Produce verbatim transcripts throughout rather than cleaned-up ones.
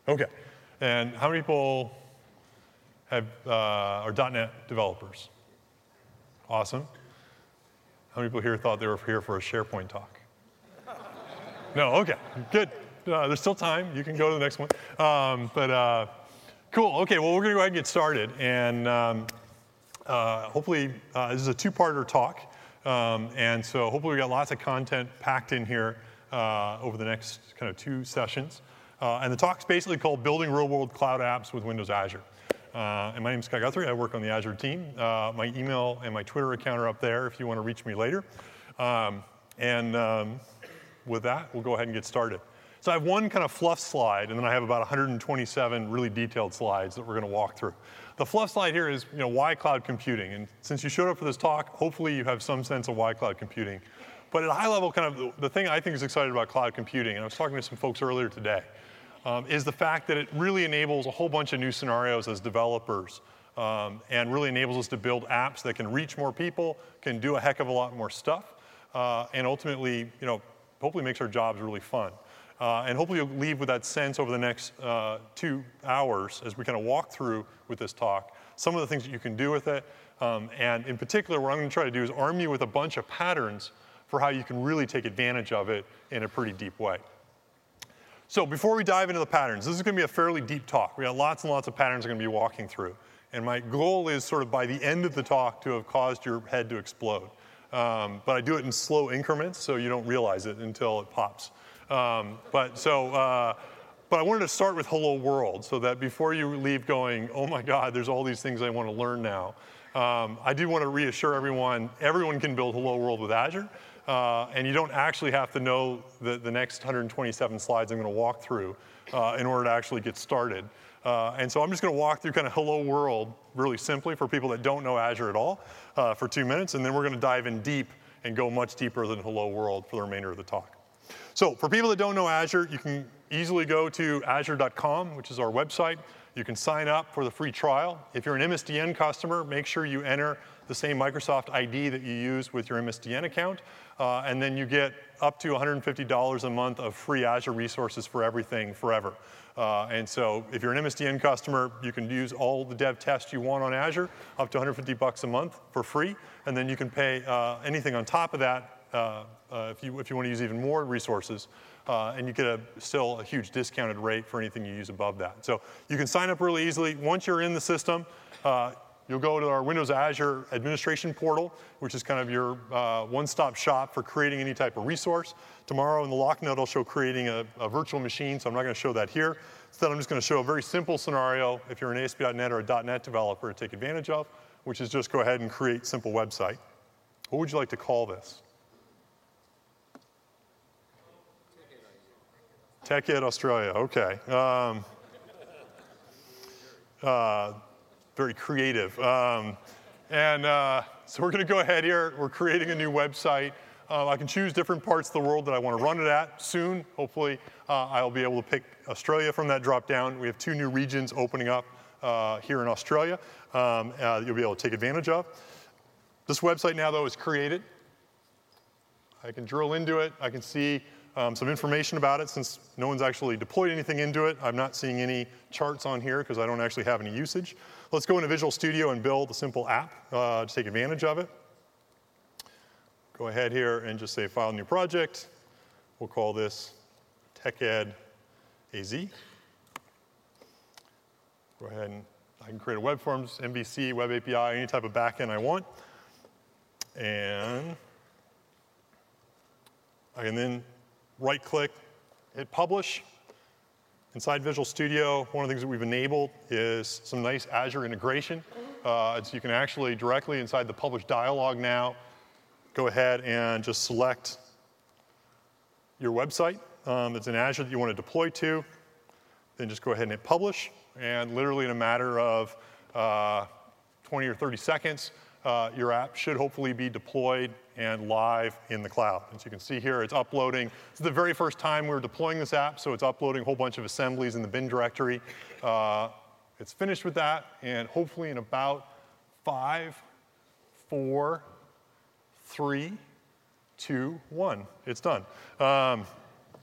Okay. And how many people have uh, are dot net developers? Awesome. How many people here thought they were here for a SharePoint talk? No, okay, good. Uh, there's still time. You can go to the next one. Um, but uh, cool. Okay, well, we're going to go ahead and get started. And um, uh, hopefully, uh, this is a two-parter talk. Um, and so hopefully we got lots of content packed in here uh, over the next kind of two sessions. Uh, and the talk's basically called Building Real-World Cloud Apps with Windows Azure. Uh, and my name is Scott Guthrie. I work on the Azure team. Uh, my email and my Twitter account are up there if you want to reach me later. Um, and um, with that, we'll go ahead and get started. So I have one kind of fluff slide, and then I have about one hundred twenty-seven really detailed slides that we're going to walk through. The fluff slide here is, you know, why cloud computing? And since you showed up for this talk, hopefully you have some sense of why cloud computing. But at a high level, kind of the, the thing I think is exciting about cloud computing, and I was talking to some folks earlier today, um, is the fact that it really enables a whole bunch of new scenarios as developers, um, and really enables us to build apps that can reach more people, can do a heck of a lot more stuff, uh, and ultimately, you know, hopefully makes our jobs really fun. Uh, and hopefully you'll leave with that sense over the next uh, two hours as we kind of walk through with this talk, some of the things that you can do with it. Um, and in particular, what I'm going to try to do is arm you with a bunch of patterns for how you can really take advantage of it in a pretty deep way. So before we dive into the patterns, this is going to be a fairly deep talk. We got lots and lots of patterns we're going to be walking through. And my goal is sort of by the end of the talk to have caused your head to explode. Um, but I do it in slow increments, so you don't realize it until it pops. Um, but so, uh, but I wanted to start with Hello World, so that before you leave going, oh my God, there's all these things I want to learn now. Um, I do want to reassure everyone, everyone can build Hello World with Azure, uh, and you don't actually have to know the, the next one hundred twenty-seven slides I'm going to walk through uh, in order to actually get started. Uh, and so I'm just going to walk through kind of Hello World really simply for people that don't know Azure at all uh, for two minutes, and then we're going to dive in deep and go much deeper than Hello World for the remainder of the talk. So for people that don't know Azure, you can easily go to azure dot com, which is our website. You can sign up for the free trial. If you're an M S D N customer, make sure you enter the same Microsoft I D that you use with your M S D N account, uh, and then you get up to one hundred fifty dollars a month of free Azure resources for everything forever. Uh, and so if you're an M S D N customer, you can use all the dev tests you want on Azure, up to one hundred fifty bucks a month for free, and then you can pay uh, anything on top of that uh, uh, if you if you want to use even more resources, uh, and you get a still a huge discounted rate for anything you use above that. So you can sign up really easily. Once you're in the system, uh, you'll go to our Windows Azure administration portal, which is kind of your uh, one-stop shop for creating any type of resource. Tomorrow in the lock note, I'll show creating a, a virtual machine, so I'm not going to show that here. Instead, I'm just going to show a very simple scenario if you're an A S P dot net or a .NET developer to take advantage of, which is just go ahead and create simple website. What would you like to call this? TechEd Australia, okay. Um, uh, very creative. Um, and uh, so we're going to go ahead here. We're creating a new website. Uh, I can choose different parts of the world that I want to run it at soon. Hopefully, uh, I'll be able to pick Australia from that drop down. We have two new regions opening up uh, here in Australia um, uh, you'll be able to take advantage of. This website now, though, is created. I can drill into it. I can see um, some information about it. Since no one's actually deployed anything into it, I'm not seeing any charts on here because I don't actually have any usage. Let's go into Visual Studio and build a simple app uh, to take advantage of it. Go ahead here and just say File, New Project. We'll call this TechEd A Z. Go ahead and I can create a web forms, M V C, web A P I, any type of backend I want. And I can then right-click, hit Publish. Inside Visual Studio, one of the things that we've enabled is some nice Azure integration. Uh, so you can actually directly inside the Publish dialog now, go ahead and just select your website um, that's in Azure that you want to deploy to. Then just go ahead and hit Publish. And literally in a matter of uh, twenty or thirty seconds, uh, your app should hopefully be deployed and live in the cloud. As you can see here, it's uploading. This is the very first time we're deploying this app, so it's uploading a whole bunch of assemblies in the bin directory. Uh, it's finished with that, and hopefully in about five, four, three, two, one, it's done. Um,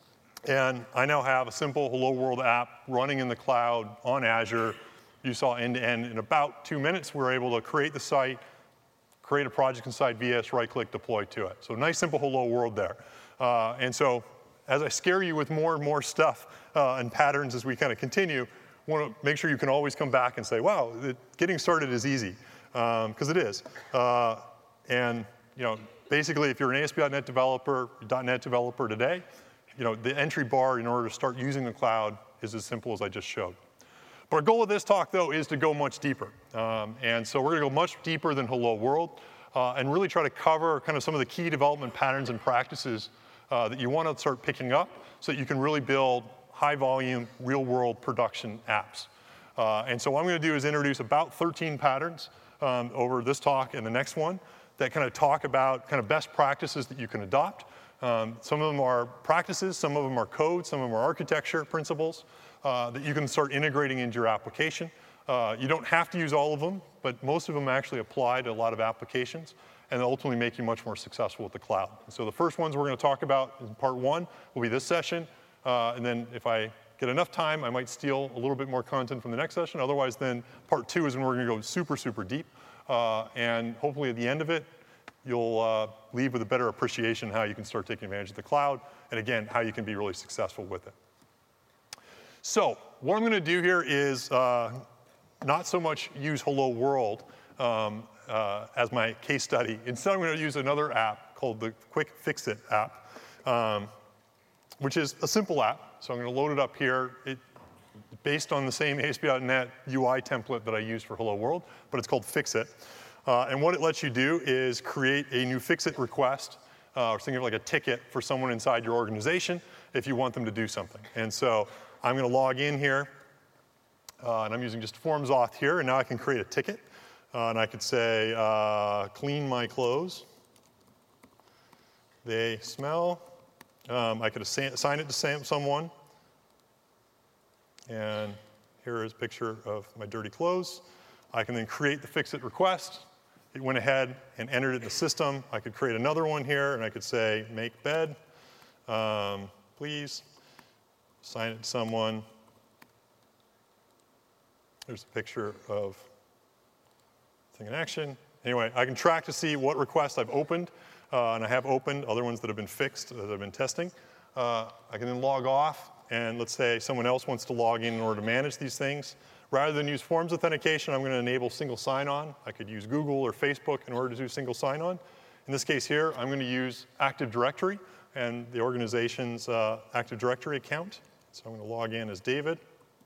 And I now have a simple Hello World app running in the cloud on Azure. You saw end-to-end. In about two minutes, we were able to create the site, create a project inside V S, right-click, deploy to it. So nice, simple Hello World there. Uh, and so as I scare you with more and more stuff uh, and patterns as we kind of continue, I want to make sure you can always come back and say, wow, it, getting started is easy, because um, it is. Uh, and you know, basically, if you're an A S P dot net developer, .NET developer today, you know, the entry bar in order to start using the cloud is as simple as I just showed. But our goal of this talk, though, is to go much deeper. Um, and so we're going to go much deeper than Hello World uh, and really try to cover kind of some of the key development patterns and practices uh, that you want to start picking up so that you can really build high-volume, real-world production apps. Uh, and so what I'm going to do is introduce about thirteen patterns um, over this talk and the next one that kind of talk about kind of best practices that you can adopt. Um, some of them are practices, some of them are code, some of them are architecture principles uh, that you can start integrating into your application. Uh, you don't have to use all of them, but most of them actually apply to a lot of applications and ultimately make you much more successful with the cloud. And so the first ones we're going to talk about in part one will be this session. Uh, and then if I get enough time, I might steal a little bit more content from the next session. Otherwise, then part two is when we're going to go super, super deep. Uh, and hopefully at the end of it, you'll uh, leave with a better appreciation how you can start taking advantage of the cloud, and again, how you can be really successful with it. So what I'm going to do here is uh, not so much use Hello World um, uh, as my case study. Instead, I'm going to use another app called the Quick Fix-It app, um, which is a simple app. So I'm going to load it up here. It, based on the same A S P dot net U I template that I used for Hello World, but it's called Fix-It. Uh, and what it lets you do is create a new Fix-It request, uh, or think of like a ticket for someone inside your organization if you want them to do something. And so I'm going to log in here, uh, and I'm using just Forms Auth here, and now I can create a ticket. Uh, and I could say, uh, clean my clothes. They smell. Um, I could assign it to someone. And here is a picture of my dirty clothes. I can then create the Fix-It request. It went ahead and entered it in the system. I could create another one here, and I could say, make bed, um, please. Assign it to someone. There's a picture of thing in action. Anyway, I can track to see what requests I've opened, uh, and I have opened other ones that have been fixed, that I've been testing. Uh, I can then log off, and let's say someone else wants to log in in order to manage these things. Rather than use Forms authentication, I'm going to enable single sign-on. I could use Google or Facebook in order to do single sign-on. In this case here, I'm going to use Active Directory and the organization's uh, Active Directory account. So I'm going to log in as David.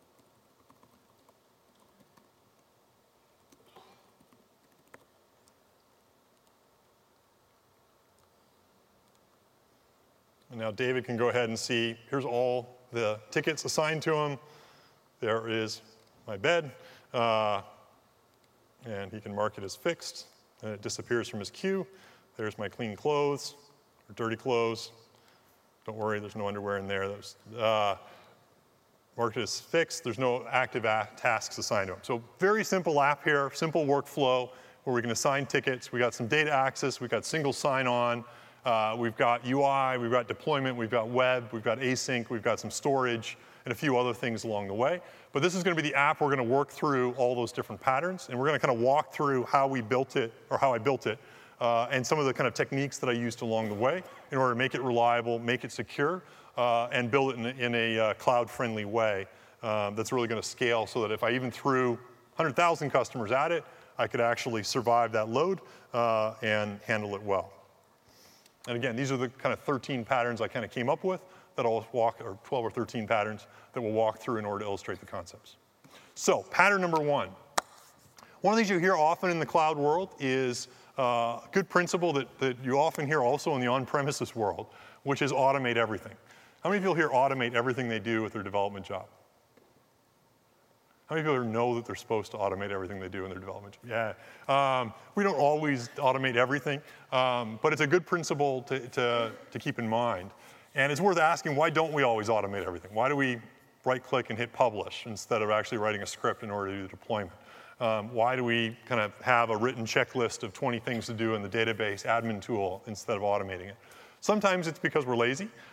And now David can go ahead and see, here's all the tickets assigned to him. There is my bed, uh, and he can mark it as fixed, and it disappears from his queue. There's my clean clothes, or dirty clothes. Don't worry, there's no underwear in there. There's, uh, marked it as fixed. There's no active tasks assigned to him. So very simple app here, simple workflow, where we can assign tickets. We got some data access. We've got single sign-on. Uh, we've got U I. We've got deployment. We've got web. We've got async. We've got some storage, and a few other things along the way. But this is going to be the app we're going to work through all those different patterns, and we're going to kind of walk through how we built it, or how I built it, uh, and some of the kind of techniques that I used along the way in order to make it reliable, make it secure, uh, and build it in a, in a uh, cloud-friendly way um, that's really going to scale so that if I even threw one hundred thousand customers at it, I could actually survive that load uh, and handle it well. And again, these are the kind of thirteen patterns I kind of came up with that I'll walk, or twelve or thirteen patterns that we'll walk through in order to illustrate the concepts. So pattern number one. One of the things you hear often in the cloud world is uh, a good principle that, that you often hear also in the on-premises world, which is automate everything. How many people here automate everything they do with their development job? How many people here know that they're supposed to automate everything they do in their development job? Yeah. Um, we don't always automate everything, um, but it's a good principle to, to, to keep in mind. And it's worth asking, why don't we always automate everything? Why do we right-click and hit publish instead of actually writing a script in order to do the deployment? Um, why do we kind of have a written checklist of twenty things to do in the database admin tool instead of automating it? Sometimes it's because we're lazy.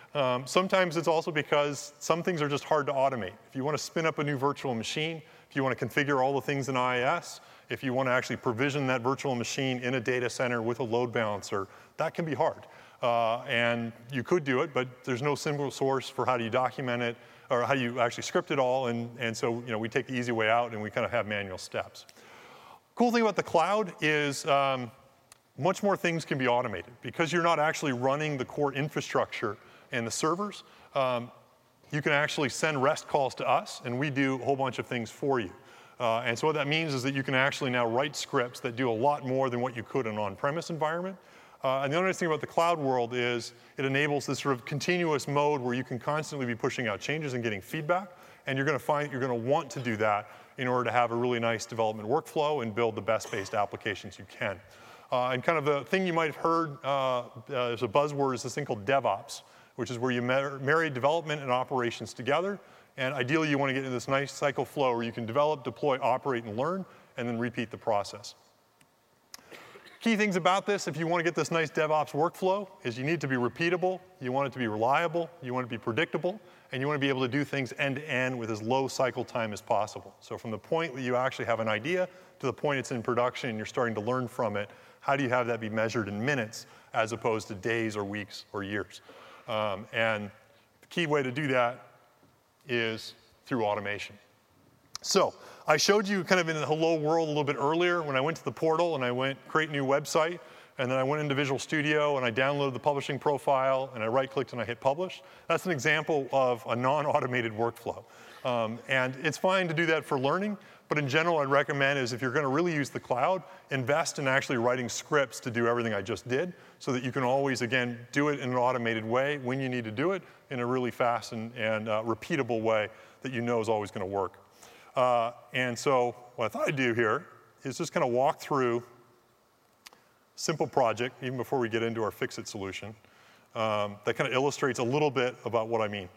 Um, sometimes it's also because some things are just hard to automate. If you want to spin up a new virtual machine, if you want to configure all the things in I I S, if you want to actually provision that virtual machine in a data center with a load balancer, that can be hard. Uh, and you could do it, but there's no single source for how do you document it or how do you actually script it all. And, and so you know, we take the easy way out and we kind of have manual steps. Cool thing about the cloud is um, much more things can be automated. Because you're not actually running the core infrastructure and the servers, um, you can actually send REST calls to us, and we do a whole bunch of things for you. Uh, and so what that means is that you can actually now write scripts that do a lot more than what you could in an on-premise environment. Uh, and the other nice thing about the cloud world is it enables this sort of continuous mode where you can constantly be pushing out changes and getting feedback. And you're going to find that you're going to want to do that in order to have a really nice development workflow and build the best-based applications you can. Uh, and kind of the thing you might have heard uh, uh, as a buzzword is this thing called DevOps, which is where you mar marry development and operations together. And ideally, you want to get into this nice cycle flow where you can develop, deploy, operate, and learn, and then repeat the process. Key things about this, if you want to get this nice DevOps workflow, is you need to be repeatable, you want it to be reliable, you want it to be predictable, and you want to be able to do things end-to-end with as low cycle time as possible. So from the point that you actually have an idea to the point it's in production and you're starting to learn from it, how do you have that be measured in minutes as opposed to days or weeks or years? Um, and the key way to do that is through automation. So I showed you kind of in the hello world a little bit earlier when I went to the portal and I went create new website, and then I went into Visual Studio and I downloaded the publishing profile and I right-clicked and I hit publish. That's an example of a non-automated workflow. Um, and it's fine to do that for learning, but in general I'd recommend is if you're going to really use the cloud, invest in actually writing scripts to do everything I just did so that you can always, again, do it in an automated way when you need to do it in a really fast and, and uh, repeatable way that you know is always going to work. Uh, and so what I thought I'd do here is just kind of walk through a simple project, even before we get into our fix-it solution, um, that kind of illustrates a little bit about what I mean.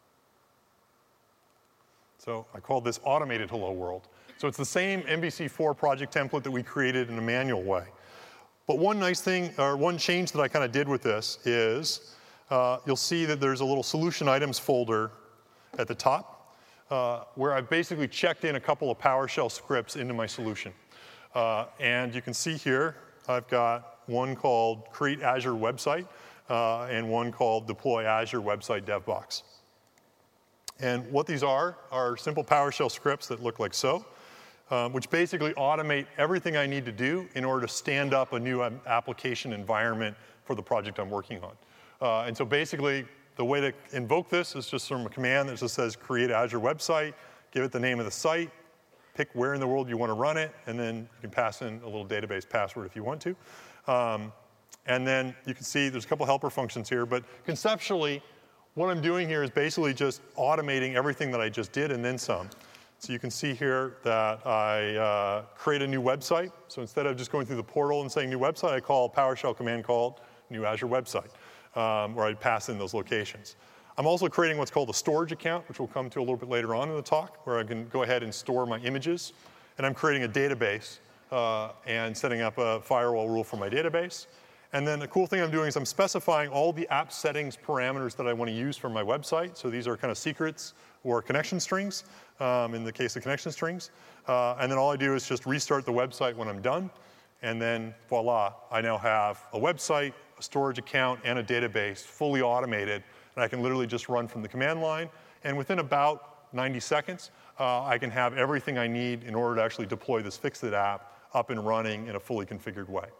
So I call this automated hello world. So it's the same M V C four project template that we created in a manual way. But one nice thing, or one change that I kind of did with this is uh, you'll see that there's a little solution items folder at the top. Uh, where I've basically checked in a couple of PowerShell scripts into my solution. Uh, and you can see here, I've got one called Create Azure Website uh, and one called Deploy Azure Website DevBox. And what these are are simple PowerShell scripts that look like so, uh, which basically automate everything I need to do in order to stand up a new application environment for the project I'm working on. Uh, and so basically, the way to invoke this is just from a command that just says create Azure website, give it the name of the site, pick where in the world you want to run it, and then you can pass in a little database password if you want to. Um, and then you can see there's a couple helper functions here, but conceptually, what I'm doing here is basically just automating everything that I just did and then some. So you can see here that I uh, create a new website. So instead of just going through the portal and saying new website, I call a PowerShell command called new Azure website. Um, where I pass in those locations. I'm also creating what's called a storage account, which we'll come to a little bit later on in the talk, where I can go ahead and store my images. And I'm creating a database uh, and setting up a firewall rule for my database. And then the cool thing I'm doing is I'm specifying all the app settings parameters that I want to use for my website. So these are kind of secrets or connection strings, um, in the case of connection strings. Uh, and then all I do is just restart the website when I'm done. And then voila, I now have a website, a storage account, and a database fully automated, and I can literally just run from the command line. And within about ninety seconds, uh, I can have everything I need in order to actually deploy this Fix-It app up and running in a fully configured way.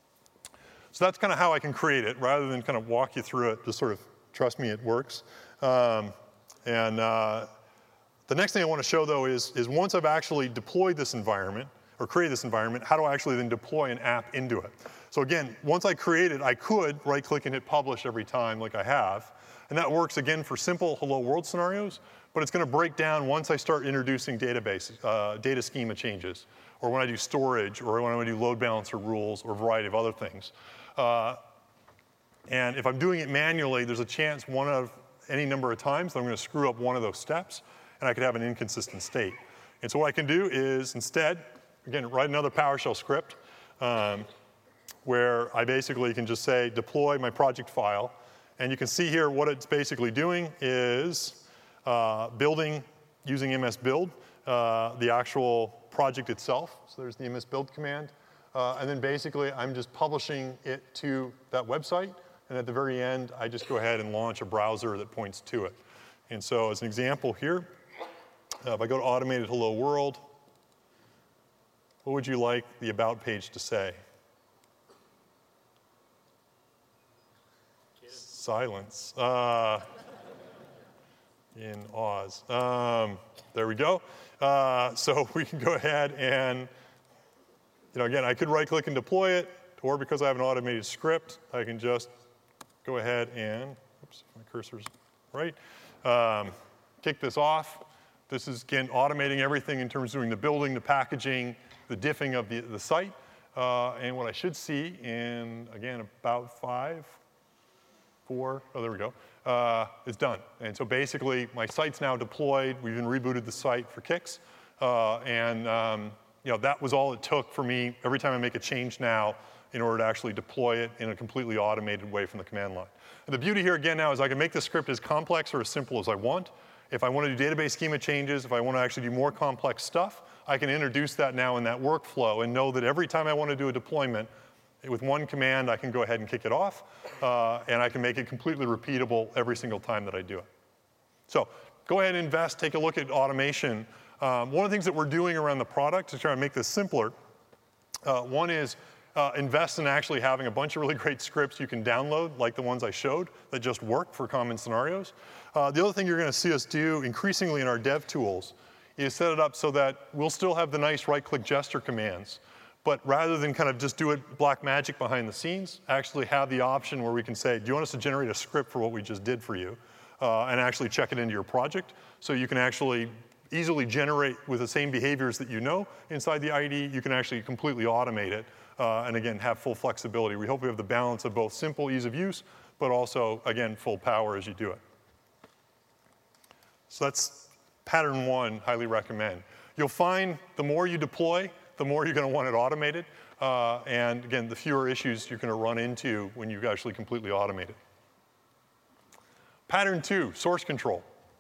So that's kind of how I can create it, rather than kind of walk you through it, just sort of trust me, it works. Um, and uh, the next thing I want to show, though, is, is once I've actually deployed this environment, or create this environment, how do I actually then deploy an app into it? So again, once I create it, I could right-click and hit publish every time like I have. And that works, again, for simple hello world scenarios, but it's going to break down once I start introducing database, uh, data schema changes, or when I do storage, or when I do load balancer rules, or a variety of other things. Uh, and if I'm doing it manually, there's a chance one of any number of times that I'm going to screw up one of those steps, and I could have an inconsistent state. And so what I can do is instead, again, write another PowerShell script, um, where I basically can just say deploy my project file, And you can see here what it's basically doing is uh, building using M S build, uh, the actual project itself. So there's the M S build command. Uh, and then basically I'm just publishing it to that website. And at the very end, I just go ahead and launch a browser that points to it. And so as an example here, uh, if I go to automated hello world, what would you like the about page to say? Silence. Uh, in Oz. Um, there we go. Uh, so we can go ahead and, you know, again, I could right click and deploy it, or because I have an automated script, I can just go ahead and, oops, my cursor's right, um, kick this off. This is, again, automating everything in terms of doing the building, the packaging, the diffing of the, the site. Uh, and what I should see in, again, about five, four, oh, there we go, uh, is done. And so basically, my site's now deployed. We've even rebooted the site for kicks. Uh, and um, you know, that was all it took for me every time I make a change now in order to actually deploy it in a completely automated way from the command line. And the beauty here, again, now is I can make the script as complex or as simple as I want. If I want to do database schema changes, if I want to actually do more complex stuff, I can introduce that now in that workflow and know that every time I want to do a deployment, with one command, I can go ahead and kick it off, uh, and I can make it completely repeatable every single time that I do it. So go ahead and invest, take a look at automation. Um, one of the things that we're doing around the product to try to make this simpler, uh, one is uh, invest in actually having a bunch of really great scripts you can download, like the ones I showed, that just work for common scenarios. Uh, the other thing you're going to see us do increasingly in our dev tools is set it up so that we'll still have the nice right-click gesture commands. But rather than kind of just do it black magic behind the scenes, actually have the option where we can say, do you want us to generate a script for what we just did for you? Uh, and actually check it into your project. So you can actually easily generate with the same behaviors that you know inside the I D E. You can actually completely automate it. Uh, and again, have full flexibility. We hope we have the balance of both simple ease of use, but also, again, full power as you do it. So that's pattern one, highly recommend. You'll find the more you deploy, the more you're going to want it automated. Uh, and again, the fewer issues you're going to run into when you actually completely automate it. Pattern two, source control.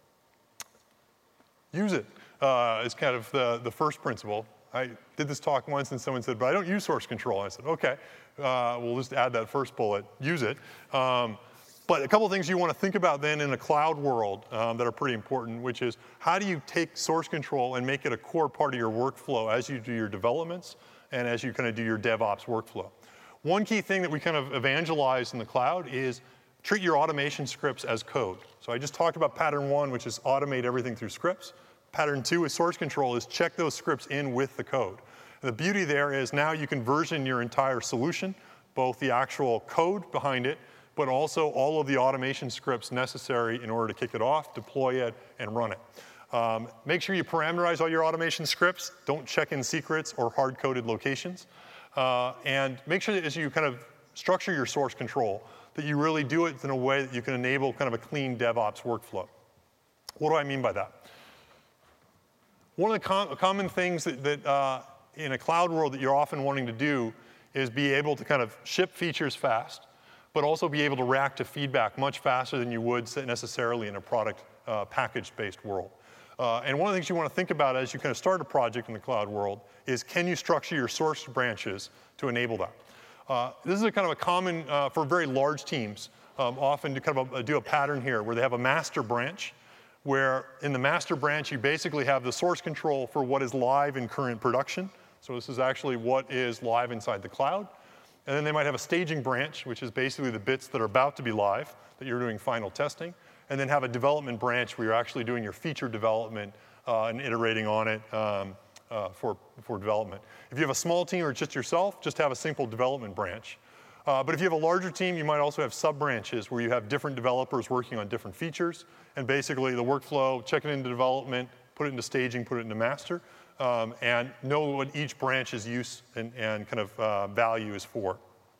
Use it uh, is kind of the, the first principle. I did this talk once and someone said, but I don't use source control. And I said, okay, uh, we'll just add that first bullet, use it. Um, But a couple of things you want to think about then in a cloud world um, that are pretty important, which is how do you take source control and make it a core part of your workflow as you do your developments and as you kind of do your DevOps workflow. One key thing that we kind of evangelize in the cloud is treat your automation scripts as code. So I just talked about pattern one, which is automate everything through scripts. Pattern two with source control is check those scripts in with the code. And the beauty there is now you can version your entire solution, both the actual code behind it, but also all of the automation scripts necessary in order to kick it off, deploy it, and run it. Um, make sure you parameterize all your automation scripts. Don't check in secrets or hard-coded locations. Uh, and make sure that as you kind of structure your source control, that you really do it in a way that you can enable kind of a clean DevOps workflow. What do I mean by that? One of the com common things that, that uh, in a cloud world that you're often wanting to do is be able to kind of ship features fast, but also be able to react to feedback much faster than you would necessarily in a product uh, package-based world. Uh, and one of the things you want to think about as you kind of start a project in the cloud world is can you structure your source branches to enable that? Uh, this is a kind of a common, uh, for very large teams, um, often to kind of a, do a pattern here where they have a master branch, where in the master branch you basically have the source control for what is live in current production. So this is actually what is live inside the cloud. And then they might have a staging branch, which is basically the bits that are about to be live, that you're doing final testing. And then have a development branch where you're actually doing your feature development uh, and iterating on it um, uh, for, for development. If you have a small team or just yourself, just have a simple development branch. Uh, but if you have a larger team, you might also have sub-branches where you have different developers working on different features. And basically the workflow, check it into development, put it into staging, put it into master. Um, and know what each branch's use and, and kind of uh, value is for.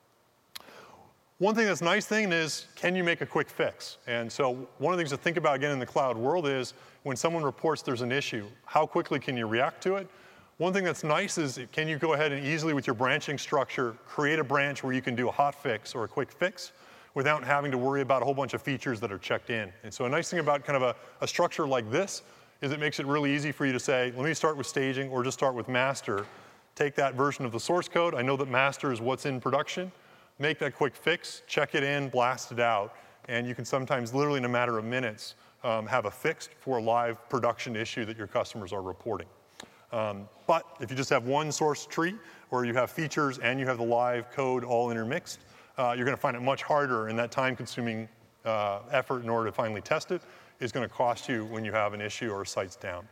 One thing that's a nice thing is, can you make a quick fix? And so one of the things to think about again in the cloud world is when someone reports there's an issue, how quickly can you react to it? One thing that's nice is can you go ahead and easily with your branching structure create a branch where you can do a hot fix or a quick fix, without having to worry about a whole bunch of features that are checked in. And so a nice thing about kind of a, a structure like this is it makes it really easy for you to say, let me start with staging or just start with master. Take that version of the source code. I know that master is what's in production. Make that quick fix, check it in, blast it out. And you can sometimes, literally in a matter of minutes, um, have a fix for a live production issue that your customers are reporting. Um, but if you just have one source tree, or you have features and you have the live code all intermixed, uh, you're going to find it much harder, and that time-consuming uh, effort in order to finally test it is going to cost you when you have an issue or a site's down.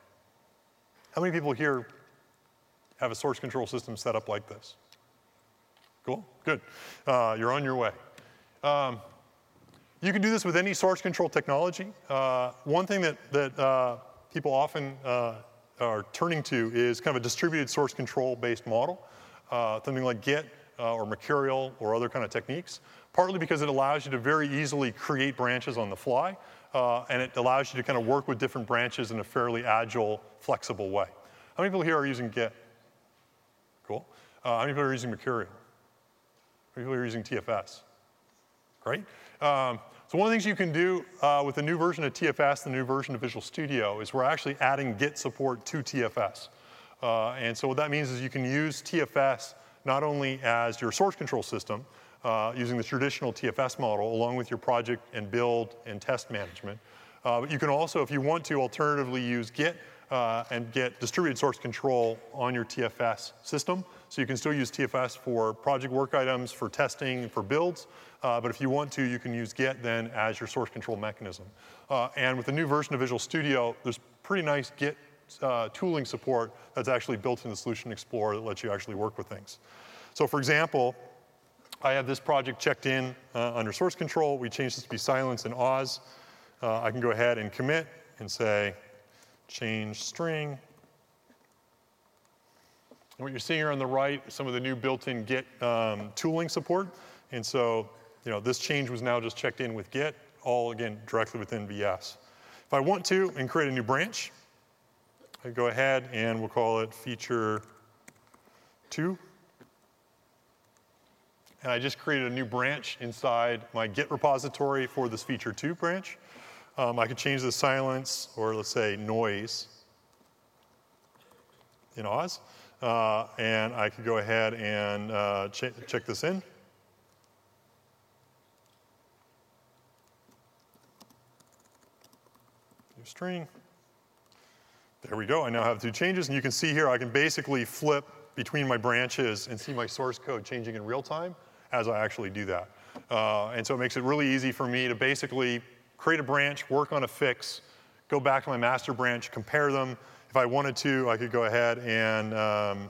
How many people here have a source control system set up like this? Cool, good. Uh, you're on your way. Um, you can do this with any source control technology. Uh, one thing that, that uh, people often uh, are turning to is kind of a distributed source control based model, uh, something like Git uh, or Mercurial or other kind of techniques, partly because it allows you to very easily create branches on the fly, uh, and it allows you to kind of work with different branches in a fairly agile, flexible way. How many people here are using Git? Cool. Uh, how many people are using Mercurial? How many people are using T F S? Great. Um, so one of the things you can do uh, with the new version of T F S, the new version of Visual Studio, is we're actually adding Git support to T F S. Uh, and so what that means is you can use T F S not only as your source control system, uh, using the traditional T F S model, along with your project and build and test management, uh, but you can also, if you want to, alternatively use Git uh, and get distributed source control on your T F S system. So you can still use T F S for project work items, for testing, for builds. Uh, but if you want to, you can use Git then as your source control mechanism. Uh, and with the new version of Visual Studio, there's pretty nice Git uh, tooling support that's actually built in the Solution Explorer that lets you actually work with things. So for example, I have this project checked in uh, under source control. We changed this to be silence in Oz. Uh, I can go ahead and commit and say, change string. And what you're seeing here on the right, some of the new built-in Git um, tooling support. And so, you know, this change was now just checked in with Git, all again directly within V S. If I want to and create a new branch, I go ahead and we'll call it feature two. And I just created a new branch inside my Git repository for this feature two branch. Um, I could change the silence, or let's say noise, in Oz. Uh, and I could go ahead and uh, ch check this in. New string. There we go. I now have two changes. And you can see here I can basically flip between my branches and see my source code changing in real time as I actually do that. Uh, and so it makes it really easy for me to basically create a branch, work on a fix, go back to my master branch, compare them. If I wanted to, I could go ahead and, um,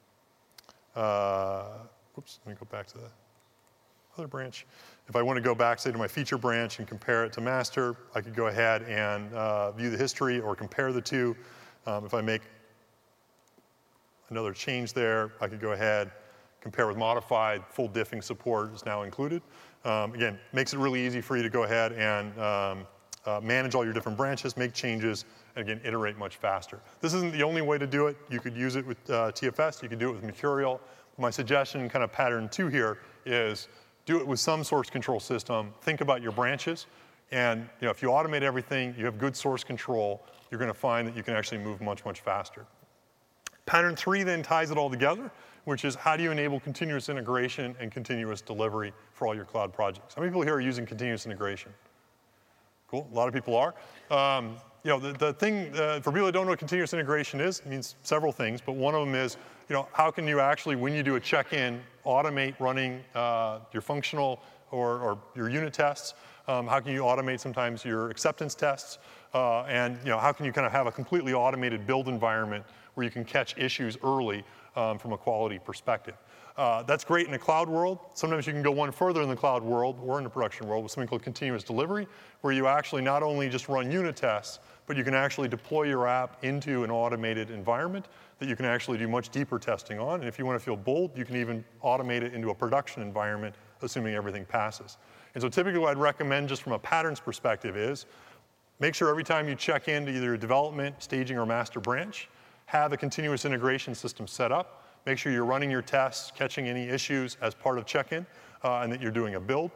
uh, oops, let me go back to the other branch. If I want to go back, say, to my feature branch and compare it to master, I could go ahead and uh, view the history or compare the two. Um, if I make another change there, I could go ahead, compare with modified, full diffing support is now included. Um, again, makes it really easy for you to go ahead and um, uh, manage all your different branches, make changes, and again, iterate much faster. This isn't the only way to do it. You could use it with uh, T F S, you could do it with Mercurial. My suggestion, kind of pattern two here, is do it with some source control system, think about your branches, and you know, if you automate everything, you have good source control, you're gonna find that you can actually move much, much faster. Pattern three then ties it all together, which is how do you enable continuous integration and continuous delivery for all your cloud projects? How many people here are using continuous integration? Cool, a lot of people are. Um, you know, the, the thing, uh, for people that don't know what continuous integration is, it means several things, but one of them is, you know, how can you actually, when you do a check-in, automate running uh, your functional or, or your unit tests? Um, how can you automate sometimes your acceptance tests? Uh, and, you know, how can you kind of have a completely automated build environment where you can catch issues early um, from a quality perspective? Uh, that's great in a cloud world. Sometimes you can go one further in the cloud world or in the production world with something called continuous delivery, where you actually not only just run unit tests, but you can actually deploy your app into an automated environment that you can actually do much deeper testing on. And if you want to feel bold, you can even automate it into a production environment, assuming everything passes. And so typically what I'd recommend just from a patterns perspective is make sure every time you check into either a development, staging, or master branch, have a continuous integration system set up. Make sure you're running your tests, catching any issues as part of check-in, uh, and that you're doing a build.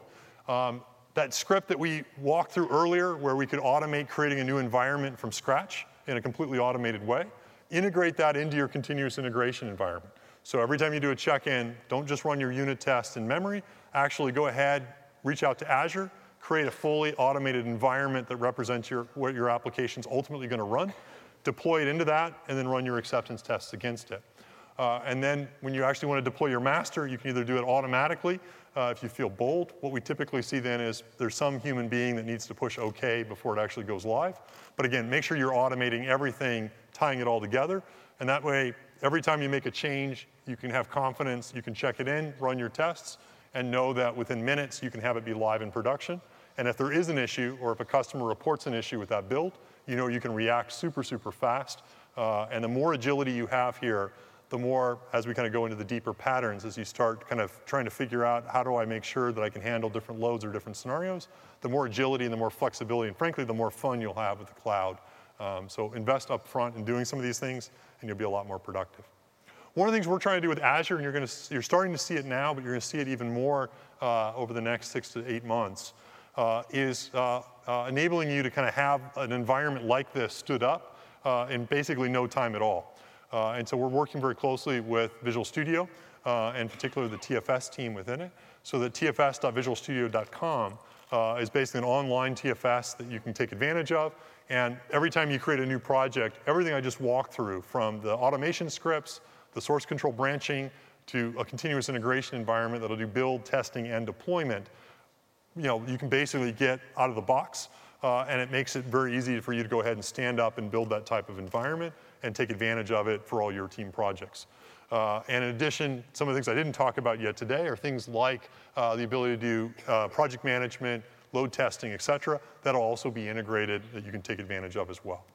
Um, that script that we walked through earlier where we could automate creating a new environment from scratch in a completely automated way, integrate that into your continuous integration environment. So every time you do a check-in, don't just run your unit test in memory. Actually go ahead, reach out to Azure, create a fully automated environment that represents your, what your application's ultimately going to run, deploy it into that, and then run your acceptance tests against it. Uh, and then when you actually want to deploy your master, you can either do it automatically uh, if you feel bold. What we typically see then is there's some human being that needs to push OK before it actually goes live. But again, make sure you're automating everything, tying it all together. And that way, every time you make a change, you can have confidence, you can check it in, run your tests, and know that within minutes you can have it be live in production. And if there is an issue, or if a customer reports an issue with that build, you know you can react super, super fast. Uh, and the more agility you have here, the more, as we kind of go into the deeper patterns, as you start kind of trying to figure out how do I make sure that I can handle different loads or different scenarios, the more agility and the more flexibility, and frankly, the more fun you'll have with the cloud. Um, so invest up front in doing some of these things, and you'll be a lot more productive. One of the things we're trying to do with Azure, and you're, going to, you're starting to see it now, but you're going to see it even more uh, over the next six to eight months, uh, is uh, uh, enabling you to kind of have an environment like this stood up uh, in basically no time at all. Uh, and so we're working very closely with Visual Studio, uh, and particularly the T F S team within it, so that T F S dot visual studio dot com uh, is basically an online T F S that you can take advantage of. And every time you create a new project, everything I just walked through, from the automation scripts, the source control branching, to a continuous integration environment that'll do build, testing, and deployment, you know, you can basically get out of the box, uh, and it makes it very easy for you to go ahead and stand up and build that type of environment and take advantage of it for all your team projects. Uh, and in addition, some of the things I didn't talk about yet today are things like uh, the ability to do uh, project management, load testing, et cetera. That'll also be integrated that you can take advantage of as well.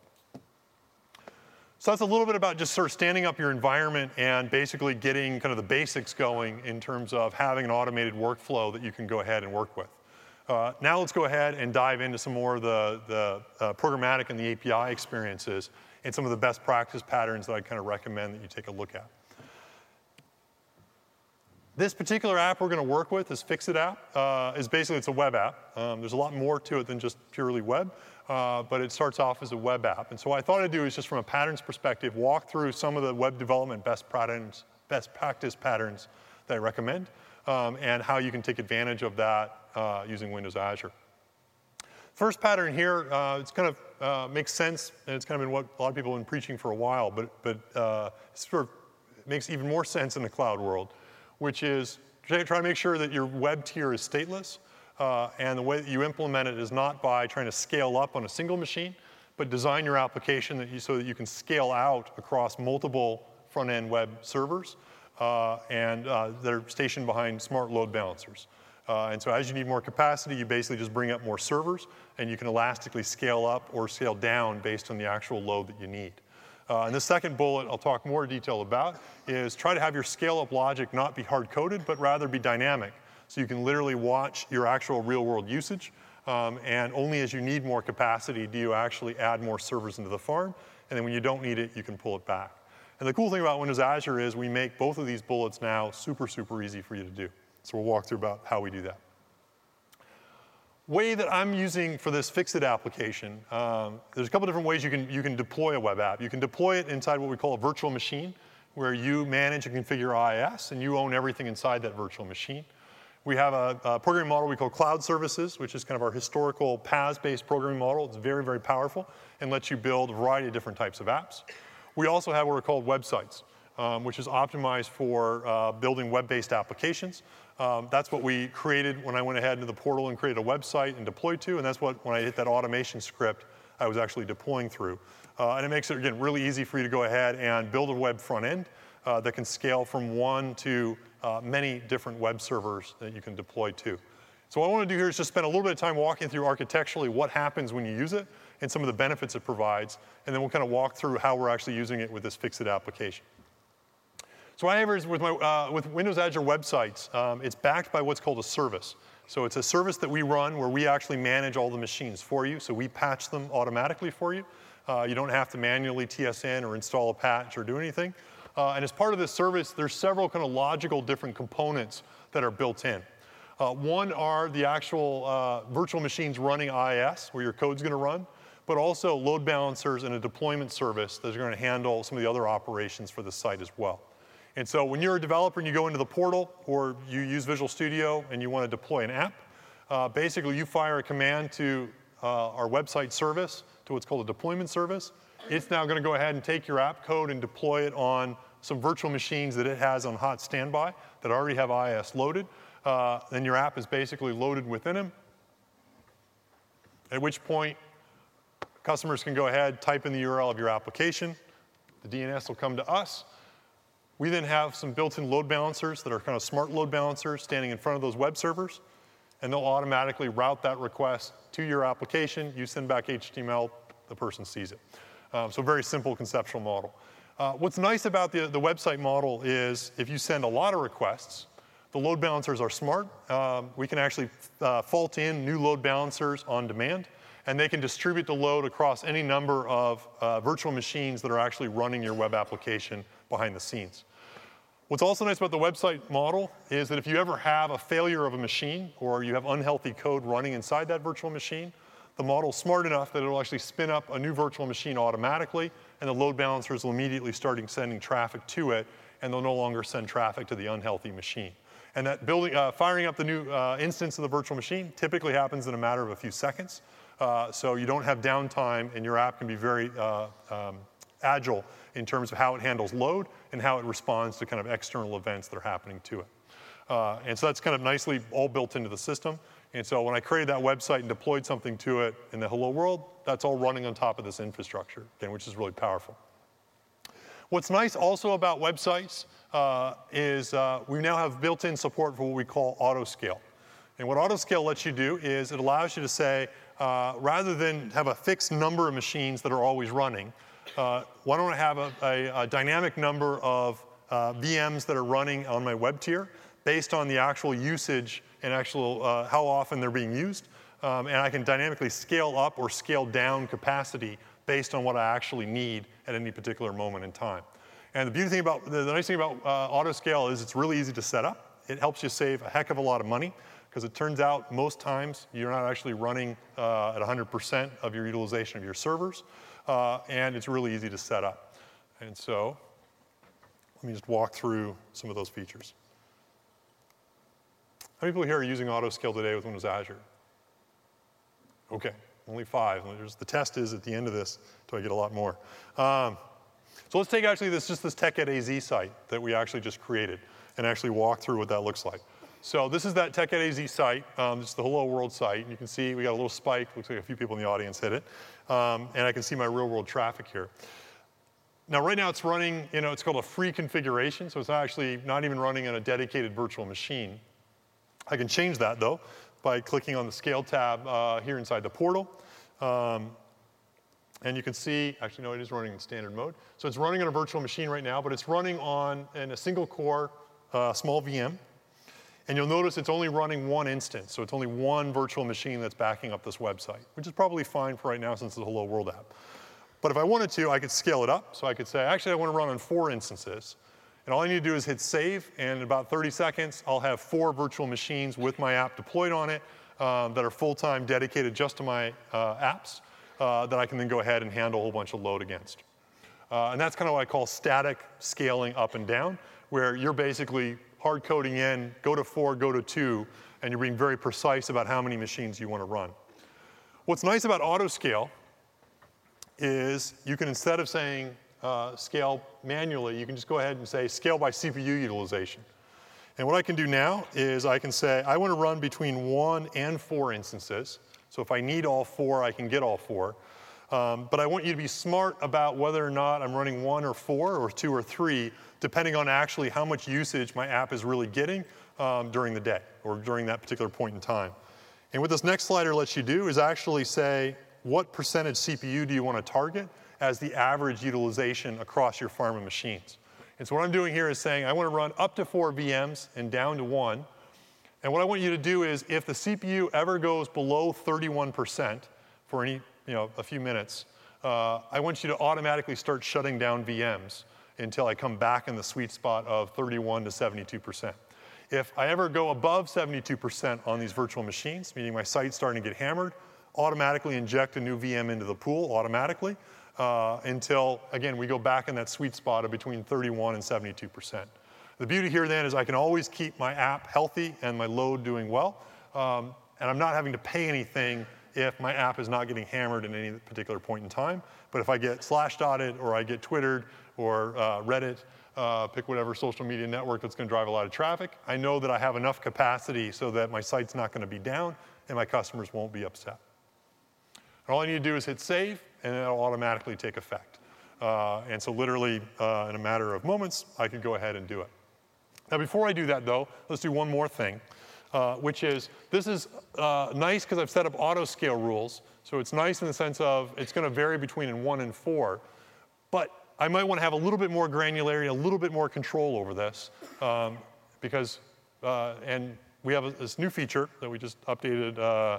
So that's a little bit about just sort of standing up your environment and basically getting kind of the basics going in terms of having an automated workflow that you can go ahead and work with. Uh, now let's go ahead and dive into some more of the, the uh, programmatic and the A P I experiences and some of the best practice patterns that I kind of recommend that you take a look at. This particular app we're going to work with, this Fixit app, uh, is basically, it's a web app. Um, there's a lot more to it than just purely web, uh, but it starts off as a web app. And so what I thought I'd do is just from a patterns perspective, walk through some of the web development best patterns, best practice patterns that I recommend, um, and how you can take advantage of that uh, using Windows Azure. First pattern here, uh, it's kind of uh, makes sense, and it's kind of been what a lot of people have been preaching for a while, but, but uh, it sort of makes even more sense in the cloud world, which is try to make sure that your web tier is stateless, uh, and the way that you implement it is not by trying to scale up on a single machine, but design your application that you, so that you can scale out across multiple front-end web servers, uh, and uh, they're stationed behind smart load balancers. Uh, and so as you need more capacity, you basically just bring up more servers, and you can elastically scale up or scale down based on the actual load that you need. Uh, and the second bullet I'll talk more detail about is try to have your scale-up logic not be hard-coded, but rather be dynamic. So you can literally watch your actual real-world usage, um, and only as you need more capacity do you actually add more servers into the farm, and then when you don't need it, you can pull it back. And the cool thing about Windows Azure is we make both of these bullets now super, super easy for you to do. So we'll walk through about how we do that. Way that I'm using for this Fixit application, um, there's a couple different ways you can, you can deploy a web app. You can deploy it inside what we call a virtual machine, where you manage and configure I I S, and you own everything inside that virtual machine. We have a, a programming model we call Cloud Services, which is kind of our historical P A S-based programming model. It's very, very powerful and lets you build a variety of different types of apps. We also have what are called websites, um, which is optimized for uh, building web-based applications. Um, that's what we created when I went ahead into the portal and created a website and deployed to, and that's what, when I hit that automation script, I was actually deploying through. Uh, and it makes it, again, really easy for you to go ahead and build a web front end uh, that can scale from one to uh, many different web servers that you can deploy to. So what I want to do here is just spend a little bit of time walking through architecturally what happens when you use it and some of the benefits it provides, and then we'll kind of walk through how we're actually using it with this Fixit application. So what I have is with, my, uh, with Windows Azure websites, um, it's backed by what's called a service. So it's a service that we run where we actually manage all the machines for you. So we patch them automatically for you. Uh, you don't have to manually T S N or install a patch or do anything. Uh, and as part of this service, there's several kind of logical different components that are built in. Uh, one are the actual uh, virtual machines running I I S, where your code's going to run, but also load balancers and a deployment service that are going to handle some of the other operations for the site as well. And so when you're a developer and you go into the portal, or you use Visual Studio and you want to deploy an app, uh, basically you fire a command to uh, our website service, to what's called a deployment service. It's now going to go ahead and take your app code and deploy it on some virtual machines that it has on hot standby that already have I I S loaded. Uh, then your app is basically loaded within them, at which point customers can go ahead, type in the U R L of your application. The D N S will come to us. We then have some built-in load balancers that are kind of smart load balancers standing in front of those web servers, and they'll automatically route that request to your application. You send back H T M L, the person sees it. Um, so very simple conceptual model. Uh, what's nice about the, the website model is if you send a lot of requests, the load balancers are smart. Um, we can actually uh, fault in new load balancers on demand, and they can distribute the load across any number of uh, virtual machines that are actually running your web application behind the scenes. What's also nice about the website model is that if you ever have a failure of a machine or you have unhealthy code running inside that virtual machine, the model's smart enough that it'll actually spin up a new virtual machine automatically, and the load balancers will immediately start sending traffic to it, and they'll no longer send traffic to the unhealthy machine. And that building, uh, firing up the new uh, instance of the virtual machine typically happens in a matter of a few seconds. Uh, so you don't have downtime, and your app can be very uh, um, agile in terms of how it handles load and how it responds to kind of external events that are happening to it. Uh, and so that's kind of nicely all built into the system. And so when I created that website and deployed something to it in the hello world, that's all running on top of this infrastructure, again, which is really powerful. What's nice also about websites uh, is uh, we now have built-in support for what we call autoscale. And what autoscale lets you do is it allows you to say, uh, rather than have a fixed number of machines that are always running, uh, why don't I have a, a, a dynamic number of uh, V Ms that are running on my web tier based on the actual usage and actual uh, how often they're being used. Um, and I can dynamically scale up or scale down capacity based on what I actually need at any particular moment in time. And the beauty thing about, the, the nice thing about uh, autoscale is it's really easy to set up. It helps you save a heck of a lot of money, because it turns out most times you're not actually running uh, at one hundred percent of your utilization of your servers, uh, and it's really easy to set up. And so let me just walk through some of those features. How many people here are using autoscale today with Windows Azure? Okay, only five. There's, the test is at the end of this until I get a lot more. Um, so let's take actually this, just this Tech at A Z site that we actually just created and actually walk through what that looks like. So this is that Tech at A Z site. Um, this is the Hello World site. And you can see we got a little spike. Looks like a few people in the audience hit it. Um, and I can see my real world traffic here. Now right now it's running, you know, it's called a free configuration. So it's actually not even running on a dedicated virtual machine. I can change that though by clicking on the Scale tab uh, here inside the portal. Um, and you can see, actually no, it is running in standard mode. So it's running on a virtual machine right now, but it's running on in a single core uh, small V M. And you'll notice it's only running one instance, so it's only one virtual machine that's backing up this website, which is probably fine for right now since it's a Hello World app. But if I wanted to, I could scale it up. So I could say, actually, I want to run on four instances. And all I need to do is hit save, and in about thirty seconds, I'll have four virtual machines with my app deployed on it um, that are full-time dedicated just to my uh, apps uh, that I can then go ahead and handle a whole bunch of load against. Uh, and that's kind of what I call static scaling up and down, where you're basically hard coding in, go to four, go to two, and you're being very precise about how many machines you want to run. What's nice about autoscale is you can, instead of saying uh, scale manually, you can just go ahead and say scale by C P U utilization. And what I can do now is I can say I want to run between one and four instances. So if I need all four, I can get all four. Um, but I want you to be smart about whether or not I'm running one or four or two or three, depending on actually how much usage my app is really getting um, during the day or during that particular point in time. And what this next slider lets you do is actually say, what percentage C P U do you want to target as the average utilization across your farm of machines? And so what I'm doing here is saying I want to run up to four V Ms and down to one. And what I want you to do is if the C P U ever goes below thirty-one percent for any, you know, a few minutes, uh, I want you to automatically start shutting down V Ms until I come back in the sweet spot of thirty-one to seventy-two percent. If I ever go above seventy-two percent on these virtual machines, meaning my site's starting to get hammered, automatically inject a new V M into the pool automatically uh, until, again, we go back in that sweet spot of between thirty-one and seventy-two percent. The beauty here then is I can always keep my app healthy and my load doing well, um, and I'm not having to pay anything if my app is not getting hammered at any particular point in time. But if I get slash dotted or I get Twittered or uh, Reddit, uh, pick whatever social media network that's going to drive a lot of traffic, I know that I have enough capacity so that my site's not going to be down and my customers won't be upset. And all I need to do is hit save, and it'll automatically take effect. Uh, and so literally, uh, in a matter of moments, I can go ahead and do it. Now, before I do that, though, let's do one more thing, uh, which is this is uh, nice because I've set up auto scale rules. So it's nice in the sense of it's going to vary between one and four. But I might want to have a little bit more granularity, a little bit more control over this, um, because, uh, and we have a, this new feature that we just updated uh,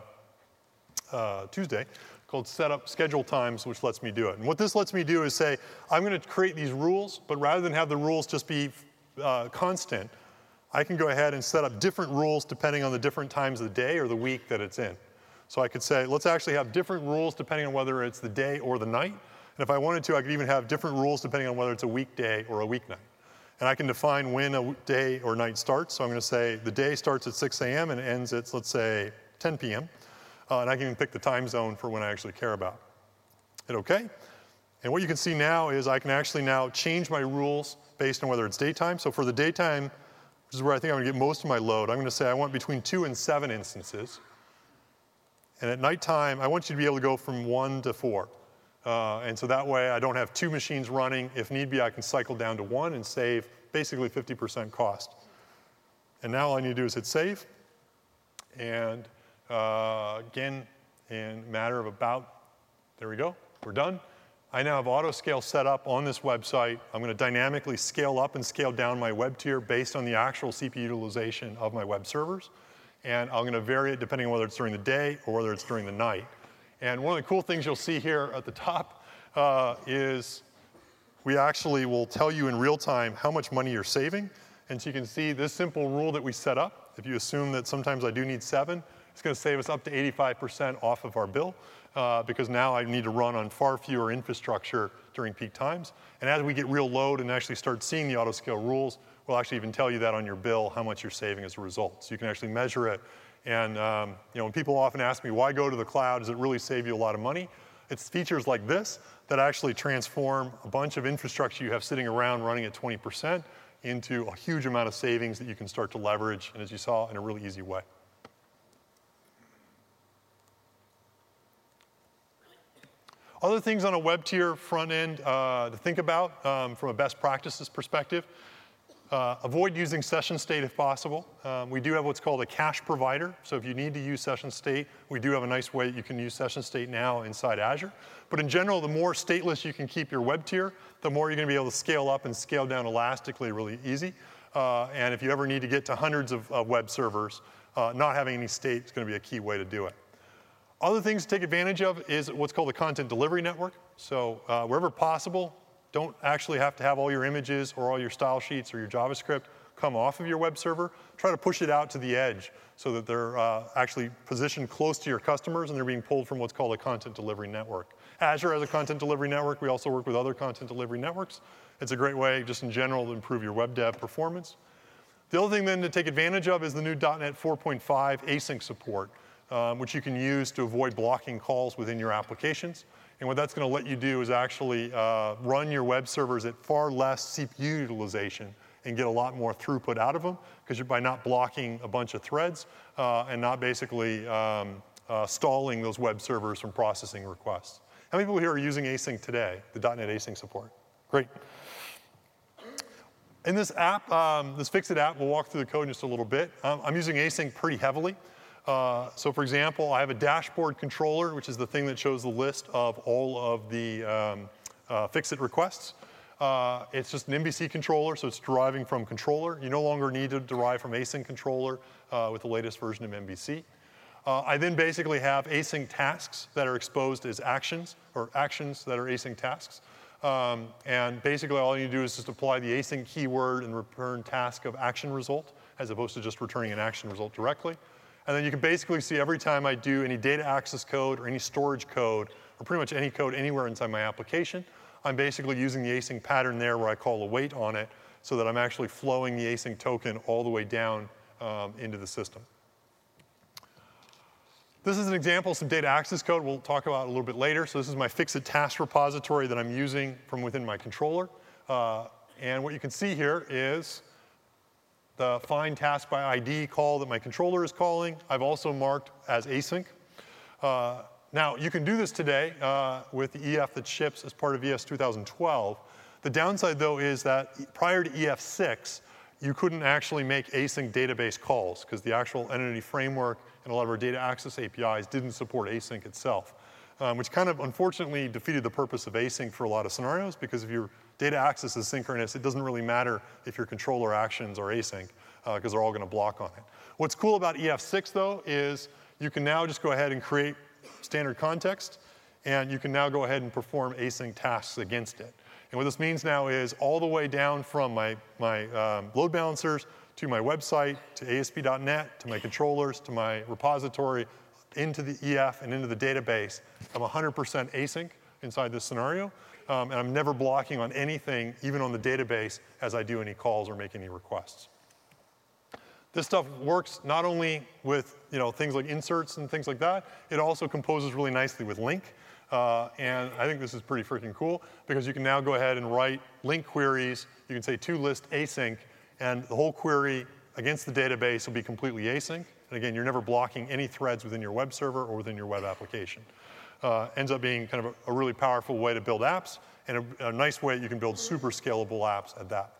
uh, Tuesday called Setup Schedule Times, which lets me do it. And what this lets me do is say, I'm going to create these rules, but rather than have the rules just be uh, constant, I can go ahead and set up different rules depending on the different times of the day or the week that it's in. So I could say, let's actually have different rules depending on whether it's the day or the night. And if I wanted to, I could even have different rules depending on whether it's a weekday or a weeknight. And I can define when a day or night starts. So I'm going to say the day starts at six A M and ends at, let's say, ten P M Uh, and I can even pick the time zone for when I actually care about. Hit OK. And what you can see now is I can actually now change my rules based on whether it's daytime. So for the daytime, which is where I think I'm going to get most of my load, I'm going to say I want between two and seven instances. And at nighttime, I want you to be able to go from one to four. Uh, and so that way, I don't have two machines running. If need be, I can cycle down to one and save basically fifty percent cost. And now all I need to do is hit save. And uh, again, in a matter of about, there we go, we're done. I now have auto scale set up on this website. I'm going to dynamically scale up and scale down my web tier based on the actual C P U utilization of my web servers. And I'm going to vary it depending on whether it's during the day or whether it's during the night. And one of the cool things you'll see here at the top uh, is we actually will tell you in real time how much money you're saving. And so you can see this simple rule that we set up. If you assume that sometimes I do need seven, it's going to save us up to eighty-five percent off of our bill uh, because now I need to run on far fewer infrastructure during peak times. And as we get real load and actually start seeing the auto scale rules, we'll actually even tell you that on your bill how much you're saving as a result. So you can actually measure it. And um, you know, when people often ask me, why go to the cloud? Does it really save you a lot of money? It's features like this that actually transform a bunch of infrastructure you have sitting around running at twenty percent into a huge amount of savings that you can start to leverage, and as you saw, in a really easy way. Other things on a web tier front end uh, to think about um, from a best practices perspective. Uh, avoid using session state if possible. Um, we do have what's called a cache provider. So if you need to use session state, we do have a nice way that you can use session state now inside Azure. But in general, the more stateless you can keep your web tier, the more you're going to be able to scale up and scale down elastically really easy. Uh, and if you ever need to get to hundreds of, of web servers, uh, not having any state is going to be a key way to do it. Other things to take advantage of is what's called the content delivery network. So uh, wherever possible, don't actually have to have all your images or all your style sheets or your JavaScript come off of your web server. Try to push it out to the edge so that they're uh, actually positioned close to your customers and they're being pulled from what's called a content delivery network. Azure has a content delivery network. We also work with other content delivery networks. It's a great way, just in general, to improve your web dev performance. The other thing then to take advantage of is the new dot net four point five async support, um, which you can use to avoid blocking calls within your applications. And what that's going to let you do is actually uh, run your web servers at far less C P U utilization and get a lot more throughput out of them because you're by not blocking a bunch of threads uh, and not basically um, uh, stalling those web servers from processing requests. How many people here are using async today, the dot net async support? Great. In this app, um, this Fixit app, we'll walk through the code in just a little bit. Um, I'm using async pretty heavily. Uh, so for example, I have a dashboard controller, which is the thing that shows the list of all of the um, uh, Fixit requests. Uh, it's just an M V C controller, so it's deriving from controller. You no longer need to derive from async controller uh, with the latest version of M V C. Uh, I then basically have async tasks that are exposed as actions, or actions that are async tasks. Um, and basically all you do is just apply the async keyword and return task of action result. as opposed to just returning an action result directly. And then you can basically see every time I do any data access code or any storage code, or pretty much any code anywhere inside my application, I'm basically using the async pattern there where I call await on it so that I'm actually flowing the async token all the way down um, into the system. This is an example of some data access code we'll talk about a little bit later. So this is my fixit task repository that I'm using from within my controller. Uh, and what you can see here is the find task by I D call that my controller is calling. I've also marked as async. Uh, now, you can do this today uh, with the E F that ships as part of E S two thousand twelve. The downside, though, is that prior to E F six, you couldn't actually make async database calls because the actual entity framework and a lot of our data access A P Is didn't support async itself, um, which kind of unfortunately defeated the purpose of async for a lot of scenarios, because if your data access is synchronous, it doesn't really matter if your controller actions are async, because uh, they're all going to block on it. What's cool about E F six, though, is you can now just go ahead and create standard context, and you can now go ahead and perform async tasks against it. And what this means now is all the way down from my, my um, load balancers to my website, to A S P dot net, to my controllers, to my repository, into the E F and into the database, I'm one hundred percent async inside this scenario. Um, and I'm never blocking on anything, even on the database, as I do any calls or make any requests. This stuff works not only with you know, things like inserts and things like that, it also composes really nicely with LINQ. Uh, and I think this is pretty freaking cool, because you can now go ahead and write LINQ queries. You can say toList async, and the whole query against the database will be completely async. And again, you're never blocking any threads within your web server or within your web application. Uh, ends up being kind of a, a really powerful way to build apps, and a, a nice way that you can build super scalable apps at that.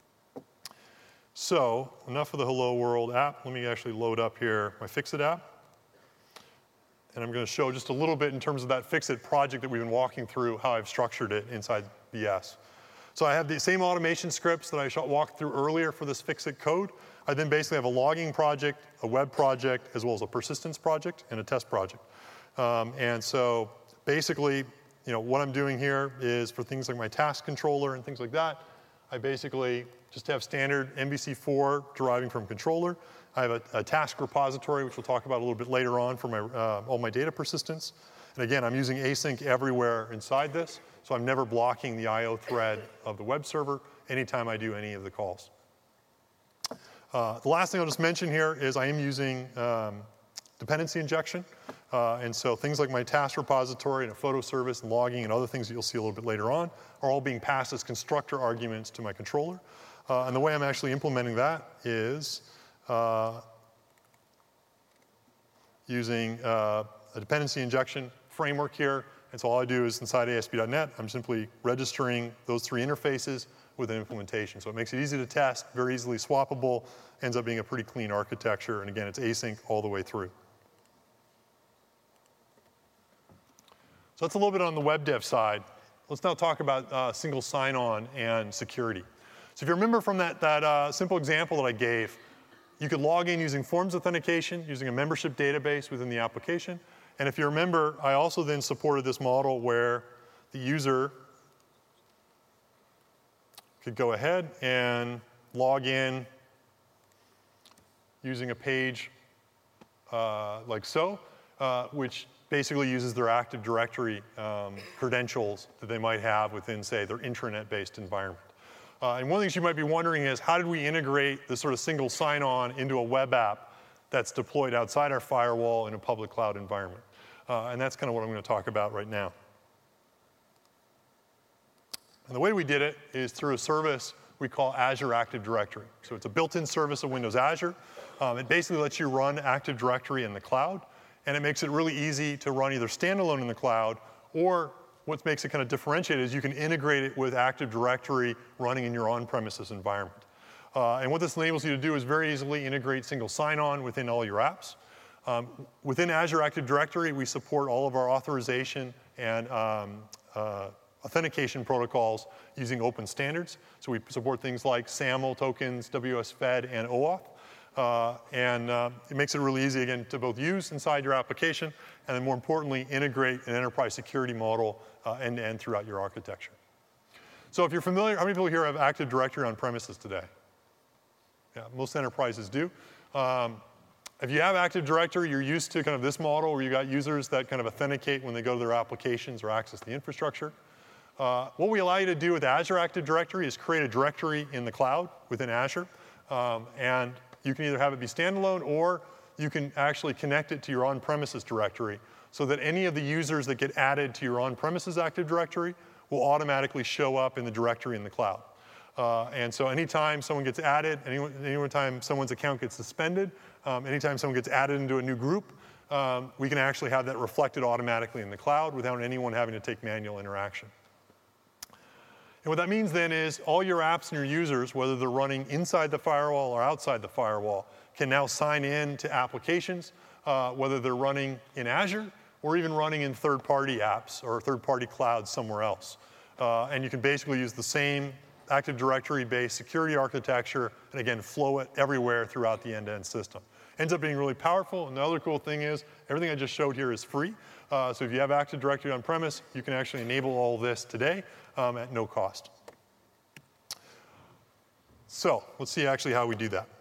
So enough of the Hello World app. Let me actually load up here my Fixit app. And I'm going to show just a little bit in terms of that Fixit project that we've been walking through, how I've structured it inside V S. So I have the same automation scripts that I walked through earlier for this Fixit code. I then basically have a logging project, a web project, as well as a persistence project and a test project. Um, and so basically, you know, what I'm doing here is for things like my task controller and things like that, I basically just have standard M V C four deriving from controller. I have a, a task repository, which we'll talk about a little bit later on for my, uh, all my data persistence. And again, I'm using async everywhere inside this, so I'm never blocking the I O thread of the web server anytime I do any of the calls. Uh, the last thing I'll just mention here is I am using um, dependency injection. Uh, and so things like my task repository and a photo service and logging and other things that you'll see a little bit later on are all being passed as constructor arguments to my controller. Uh, and the way I'm actually implementing that is uh, using uh, a dependency injection framework here. And so all I do is inside A S P dot net, I'm simply registering those three interfaces with an implementation. So it makes it easy to test, very easily swappable, ends up being a pretty clean architecture. And again, it's async all the way through. So that's a little bit on the web dev side. Let's now talk about uh, single sign-on and security. So if you remember from that, that uh, simple example that I gave, you could log in using forms authentication, using a membership database within the application. And if you remember, I also then supported this model where the user could go ahead and log in using a page uh, like so, uh, which basically uses their Active Directory um, credentials that they might have within, say, their intranet-based environment. Uh, and one of the things you might be wondering is, how did we integrate this sort of single sign-on into a web app that's deployed outside our firewall in a public cloud environment? Uh, and that's kind of what I'm going to talk about right now. And the way we did it is through a service we call Azure Active Directory. So it's a built-in service of Windows Azure. Um, it basically lets you run Active Directory in the cloud, and it makes it really easy to run either standalone in the cloud, or what makes it kind of differentiated is you can integrate it with Active Directory running in your on-premises environment. Uh, and what this enables you to do is very easily integrate single sign-on within all your apps. Um, within Azure Active Directory, we support all of our authorization and um, uh, authentication protocols using open standards. So we support things like SAML tokens, W S Fed, and OAuth. Uh, and uh, it makes it really easy, again, to both use inside your application and then, more importantly, integrate an enterprise security model uh, end-to-end throughout your architecture. So if you're familiar, how many people here have Active Directory on premises today? Yeah, most enterprises do. Um, if you have Active Directory, you're used to kind of this model where you got users that kind of authenticate when they go to their applications or access the infrastructure. Uh, what we allow you to do with Azure Active Directory is create a directory in the cloud within Azure. Um, and you can either have it be standalone, or you can actually connect it to your on-premises directory so that any of the users that get added to your on-premises Active Directory will automatically show up in the directory in the cloud. Uh, and so anytime someone gets added, any, anytime someone's account gets suspended, um, anytime someone gets added into a new group, um, we can actually have that reflected automatically in the cloud without anyone having to take manual interaction. And what that means then is all your apps and your users, whether they're running inside the firewall or outside the firewall, can now sign in to applications, uh, whether they're running in Azure or even running in third-party apps or third-party clouds somewhere else. Uh, and you can basically use the same Active Directory-based security architecture and, again, flow it everywhere throughout the end-to-end system. Ends up being really powerful. And the other cool thing is everything I just showed here is free. Uh, so if you have Active Directory on-premise, you can actually enable all this today um, at no cost. So let's see actually how we do that.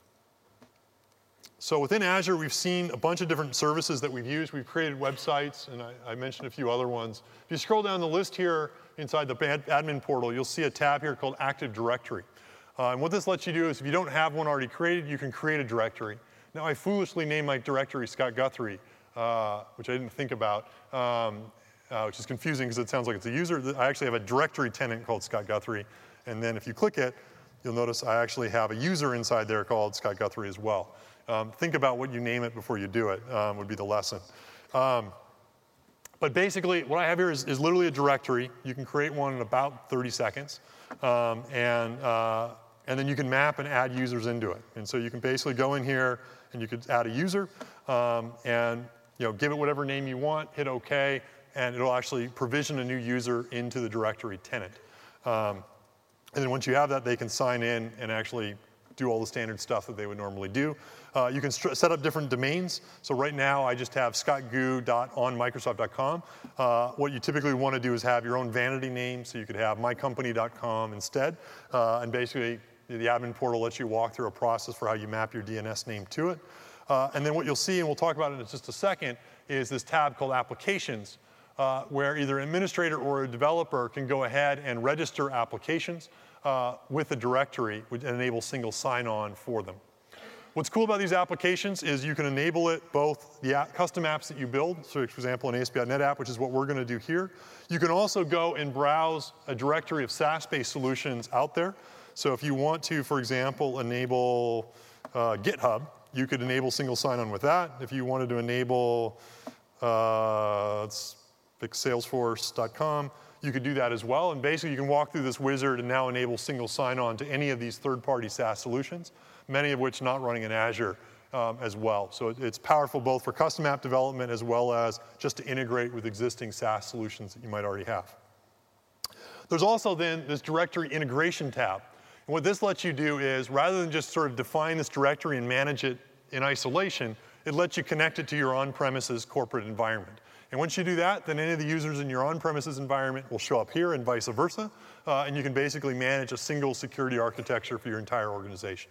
So within Azure, we've seen a bunch of different services that we've used. We've created websites, and I, I mentioned a few other ones. If you scroll down the list here inside the admin portal, you'll see a tab here called Active Directory. Uh, and what this lets you do is if you don't have one already created, you can create a directory. Now, I foolishly named my directory Scott Guthrie, uh, which I didn't think about, um, uh, which is confusing because it sounds like it's a user. I actually have a directory tenant called Scott Guthrie. And then if you click it, you'll notice I actually have a user inside there called Scott Guthrie as well. Um, think about what you name it before you do it, um, would be the lesson. Um, but basically, what I have here is, is literally a directory. You can create one in about thirty seconds. Um, and, uh, and then you can map and add users into it. And so you can basically go in here and you could add a user um, and you know, give it whatever name you want, hit OK, and it'll actually provision a new user into the directory tenant. Um, and then once you have that, they can sign in and actually do all the standard stuff that they would normally do. Uh, you can set up different domains. So right now, I just have scott goo dot on microsoft dot com. Uh, what you typically want to do is have your own vanity name, so you could have my company dot com instead. Uh, and basically, the admin portal lets you walk through a process for how you map your D N S name to it. Uh, and then what you'll see, and we'll talk about it in just a second, is this tab called Applications, uh, where either an administrator or a developer can go ahead and register applications Uh, with a directory, which enables single sign-on for them. What's cool about these applications is you can enable it both the app, custom apps that you build, so for example, an A S P dot net app, which is what we're going to do here. You can also go and browse a directory of SaaS-based solutions out there. So if you want to, for example, enable uh, GitHub, you could enable single sign-on with that. If you wanted to enable, uh, let's pick salesforce dot com, you could do that as well. And basically, you can walk through this wizard and now enable single sign-on to any of these third-party SaaS solutions, many of which not running in Azure um, as well. So it, it's powerful both for custom app development as well as just to integrate with existing SaaS solutions that you might already have. There's also then this directory integration tab. And what this lets you do is, rather than just sort of define this directory and manage it in isolation, it lets you connect it to your on-premises corporate environment. And once you do that, then any of the users in your on-premises environment will show up here and vice versa. Uh, and you can basically manage a single security architecture for your entire organization.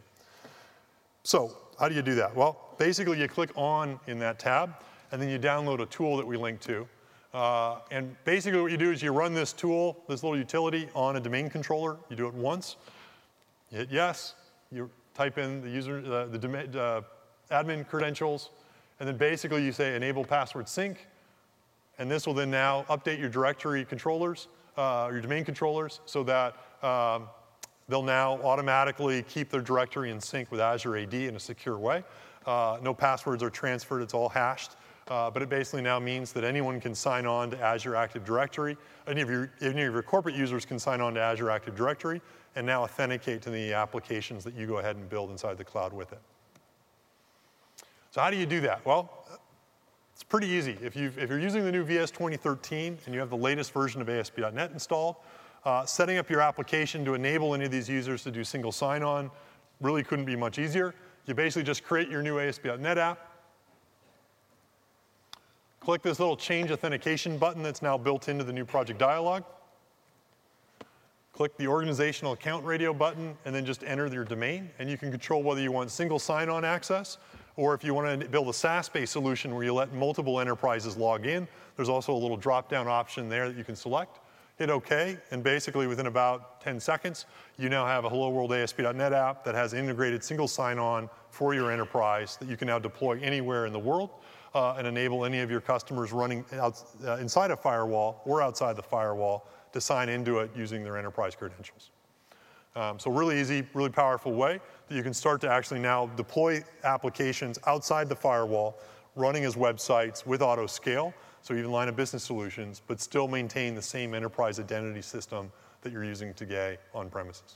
So how do you do that? Well, basically you click on in that tab, and then you download a tool that we link to. Uh, and basically what you do is you run this tool, this little utility, on a domain controller. You do it once. You hit yes. You type in the user, uh, the domain, uh, admin credentials, and then basically you say enable password sync. And this will then now update your directory controllers, uh, your domain controllers, so that um, they'll now automatically keep their directory in sync with Azure A D in a secure way. Uh, no passwords are transferred, it's all hashed. Uh, but it basically now means that anyone can sign on to Azure Active Directory. Any of your, any of your corporate users can sign on to Azure Active Directory and now authenticate to the applications that you go ahead and build inside the cloud with it. So how do you do that? Well, it's pretty easy. If, you've, if you're using the new V S twenty thirteen and you have the latest version of A S P dot net installed, uh, setting up your application to enable any of these users to do single sign-on really couldn't be much easier. You basically just create your new A S P dot net app, click this little change authentication button that's now built into the new project dialog, click the organizational account radio button, and then just enter your domain. And you can control whether you want single sign-on access, or if you want to build a SaaS-based solution where you let multiple enterprises log in, there's also a little drop-down option there that you can select. Hit OK, and basically within about ten seconds, you now have a Hello World A S P dot net app that has integrated single sign-on for your enterprise that you can now deploy anywhere in the world uh, and enable any of your customers running out, uh, inside a firewall or outside the firewall to sign into it using their enterprise credentials. Um, so really easy, really powerful way that you can start to actually now deploy applications outside the firewall, running as websites with auto scale, so even line of business solutions, but still maintain the same enterprise identity system that you're using today on premises.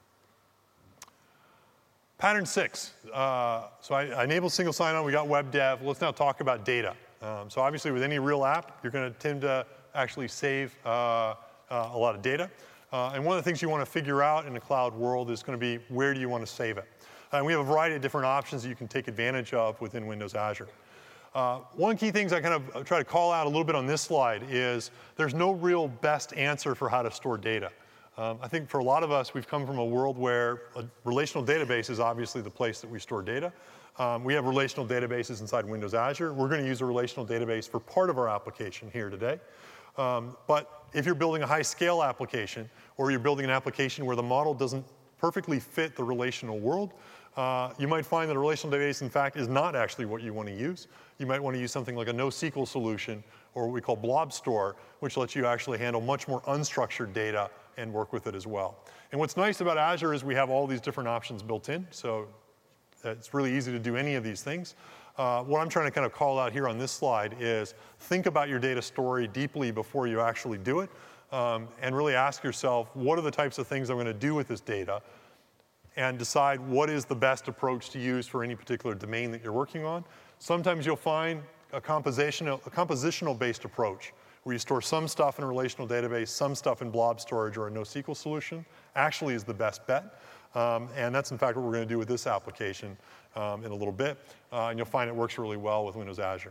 Pattern six. Uh, so I, I enabled single sign-on. We got web dev. Let's now talk about data. Um, so obviously, with any real app, you're going to tend to actually save uh, uh, a lot of data. Uh, and one of the things you want to figure out in the cloud world is going to be where do you want to save it. And we have a variety of different options that you can take advantage of within Windows Azure. Uh, one of the key things I kind of try to call out a little bit on this slide is there's no real best answer for how to store data. Um, I think for a lot of us, we've come from a world where a relational database is obviously the place that we store data. Um, we have relational databases inside Windows Azure. We're going to use a relational database for part of our application here today. Um, but if you're building a high-scale application, or you're building an application where the model doesn't perfectly fit the relational world, uh, you might find that a relational database, in fact, is not actually what you want to use. You might want to use something like a NoSQL solution, or what we call blob store, which lets you actually handle much more unstructured data and work with it as well. And what's nice about Azure is we have all these different options built in, so it's really easy to do any of these things. Uh, what I'm trying to kind of call out here on this slide is think about your data story deeply before you actually do it, um, and really ask yourself, what are the types of things I'm going to do with this data, and decide what is the best approach to use for any particular domain that you're working on. Sometimes you'll find a compositional, a compositional-based approach where you store some stuff in a relational database, some stuff in blob storage or a NoSQL solution, actually is the best bet. Um, and that's, in fact, what we're going to do with this application um, in a little bit. Uh, and you'll find it works really well with Windows Azure.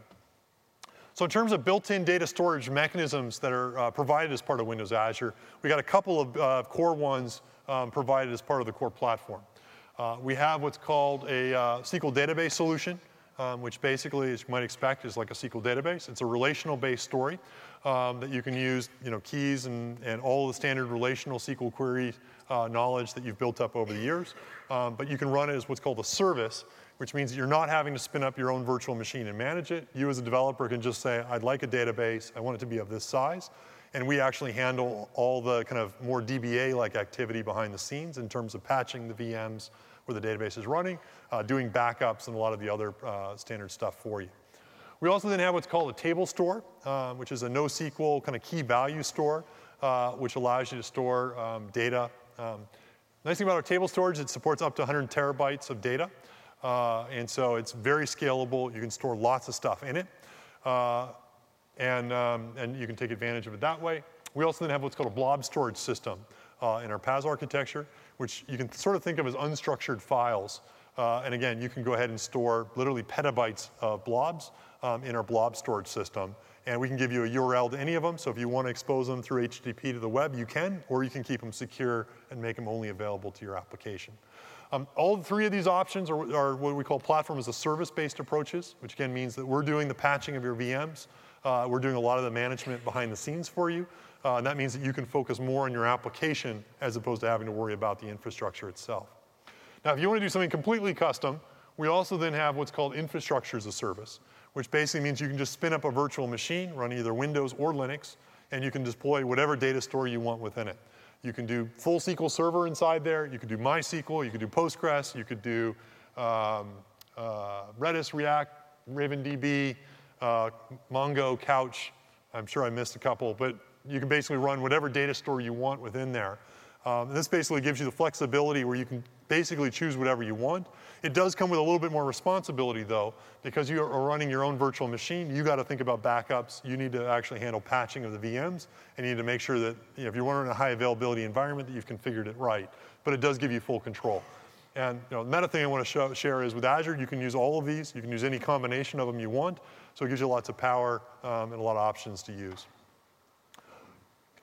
So in terms of built-in data storage mechanisms that are uh, provided as part of Windows Azure, we got a couple of uh, core ones um, provided as part of the core platform. Uh, we have what's called a uh, S Q L database solution, um, which basically, as you might expect, is like a S Q L database. It's a relational-based story um, that you can use, you know, keys and, and all the standard relational S Q L query uh, knowledge that you've built up over the years. Um, but you can run it as what's called a service, which means that you're not having to spin up your own virtual machine and manage it. You as a developer can just say, I'd like a database. I want it to be of this size. And we actually handle all the kind of more D B A-like activity behind the scenes in terms of patching the V Ms where the database is running, uh, doing backups, and a lot of the other uh, standard stuff for you. We also then have what's called a table store, uh, which is a NoSQL kind of key value store, uh, which allows you to store um, data. Um, nice thing about our table storage, it supports up to one hundred terabytes of data. Uh, and so it's very scalable. You can store lots of stuff in it. Uh, and, um, and you can take advantage of it that way. We also then have what's called a blob storage system uh, in our P A S architecture, which you can sort of think of as unstructured files. Uh, and again, you can go ahead and store literally petabytes of blobs um, in our blob storage system. And we can give you a U R L to any of them. So if you want to expose them through H T T P to the web, you can, or you can keep them secure and make them only available to your application. Um, all three of these options are, are what we call platform as a service-based approaches, which again means that we're doing the patching of your V Ms. Uh, we're doing a lot of the management behind the scenes for you. Uh, and that means that you can focus more on your application as opposed to having to worry about the infrastructure itself. Now, if you want to do something completely custom, we also then have what's called infrastructure as a service, which basically means you can just spin up a virtual machine, run either Windows or Linux, and you can deploy whatever data store you want within it. You can do full S Q L Server inside there. You could do MySQL. You could do Postgres. You could do um, uh, Redis, React, RavenDB, uh, Mongo, Couch. I'm sure I missed a couple, but you can basically run whatever data store you want within there. Um, and this basically gives you the flexibility where you can basically choose whatever you want. It does come with a little bit more responsibility, though, because you are running your own virtual machine. You got to think about backups. You need to actually handle patching of the V Ms, and you need to make sure that, you know, if you're running a high availability environment, that you've configured it right. But it does give you full control. And you know, the meta thing I want to show, share is with Azure, you can use all of these. You can use any combination of them you want. So it gives you lots of power um, and a lot of options to use.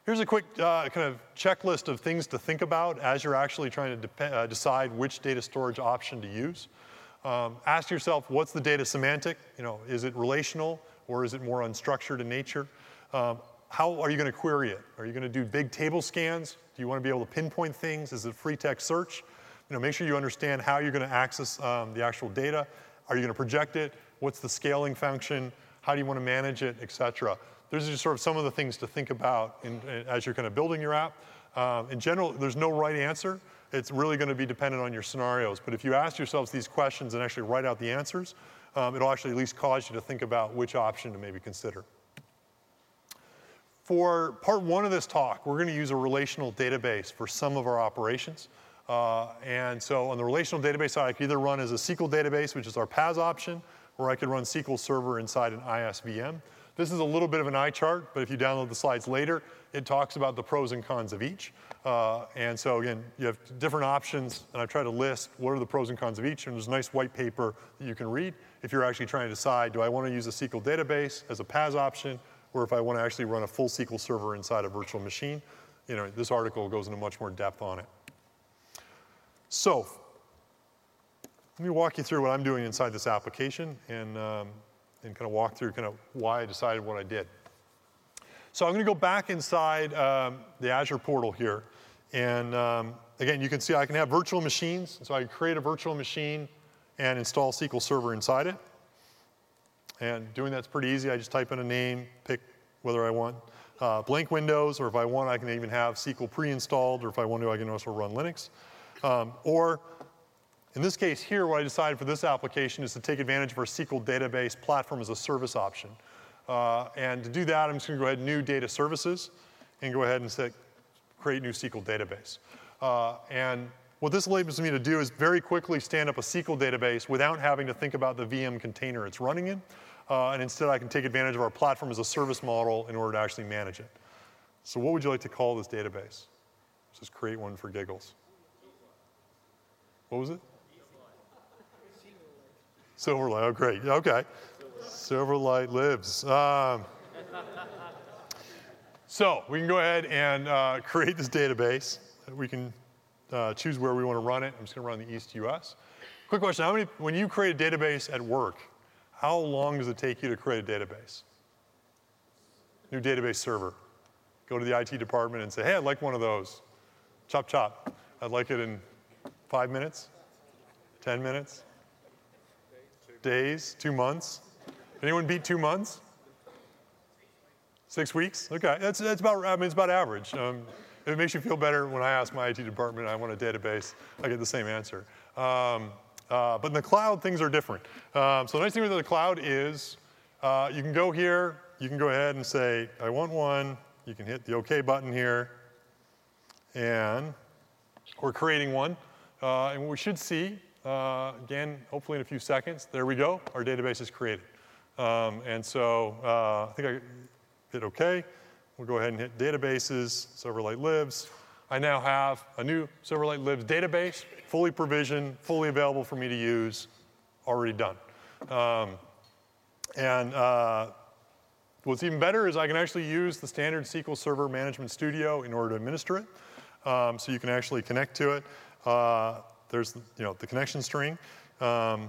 Here's a quick uh, kind of checklist of things to think about as you're actually trying to de uh, decide which data storage option to use. Um, ask yourself, what's the data semantic? You know, is it relational or is it more unstructured in nature? Um, how are you going to query it? Are you going to do big table scans? Do you want to be able to pinpoint things? Is it free text search? You know, make sure you understand how you're going to access um, the actual data. Are you going to project it? What's the scaling function? How do you want to manage it, et cetera? Those are just sort of some of the things to think about in, in, as you're kind of building your app. Um, in general, there's no right answer. It's really going to be dependent on your scenarios. But if you ask yourselves these questions and actually write out the answers, um, it'll actually at least cause you to think about which option to maybe consider. For part one of this talk, we're going to use a relational database for some of our operations. Uh, and so on the relational database side, I could either run as a S Q L database, which is our P A S option, or I could run S Q L Server inside an I S V M. This is a little bit of an eye chart, but if you download the slides later, it talks about the pros and cons of each. Uh, and so again, you have different options, and I've tried to list what are the pros and cons of each, and there's a nice white paper that you can read if you're actually trying to decide, do I want to use a S Q L database as a P A S option, or if I want to actually run a full S Q L Server inside a virtual machine. You know, this article goes into much more depth on it. So, let me walk you through what I'm doing inside this application and, um, and kind of walk through kind of why I decided what I did. So I'm going to go back inside um, the Azure portal here. And um, again, you can see I can have virtual machines. So I can create a virtual machine and install S Q L Server inside it. And doing that's pretty easy. I just type in a name, pick whether I want uh, blank windows, or if I want, I can even have S Q L pre-installed, or if I want to, I can also run Linux. Um, or in this case here, what I decided for this application is to take advantage of our S Q L database platform as a service option. Uh, and to do that, I'm just going to go ahead and new data services and go ahead and say, create new S Q L database. Uh, and what this enables me to do is very quickly stand up a S Q L database without having to think about the V M container it's running in. Uh, and instead, I can take advantage of our platform as a service model in order to actually manage it. So what would you like to call this database? Let's just create one for giggles. What was it? Silverlight. Oh, great. Okay. Silverlight lives. Um, so we can go ahead and uh, create this database. We can uh, choose where we want to run it. I'm just going to run the East U S. Quick question. How many, when you create a database at work, how long does it take you to create a database? New database server. Go to the I T department and say, hey, I'd like one of those. Chop, chop. I'd like it in five minutes, ten minutes, days, two months. Anyone beat two months? Six weeks? Okay, that's, that's about, I mean, it's about average. Um, if it makes you feel better, when I ask my I T department, I want a database, I get the same answer. Um, uh, but in the cloud, things are different. Um, so the nice thing with the cloud is uh, you can go here, you can go ahead and say, I want one. You can hit the OK button here, and we're creating one. Uh, and what we should see, uh, again, hopefully in a few seconds, there we go, our database is created. Um, and so uh, I think I hit OK. We'll go ahead and hit databases, Silverlight Lives. I now have a new Silverlight Lives database, fully provisioned, fully available for me to use, already done. Um, and uh, what's even better is I can actually use the standard S Q L Server Management Studio in order to administer it. Um, so you can actually connect to it. Uh, there's you know, the connection string. Um,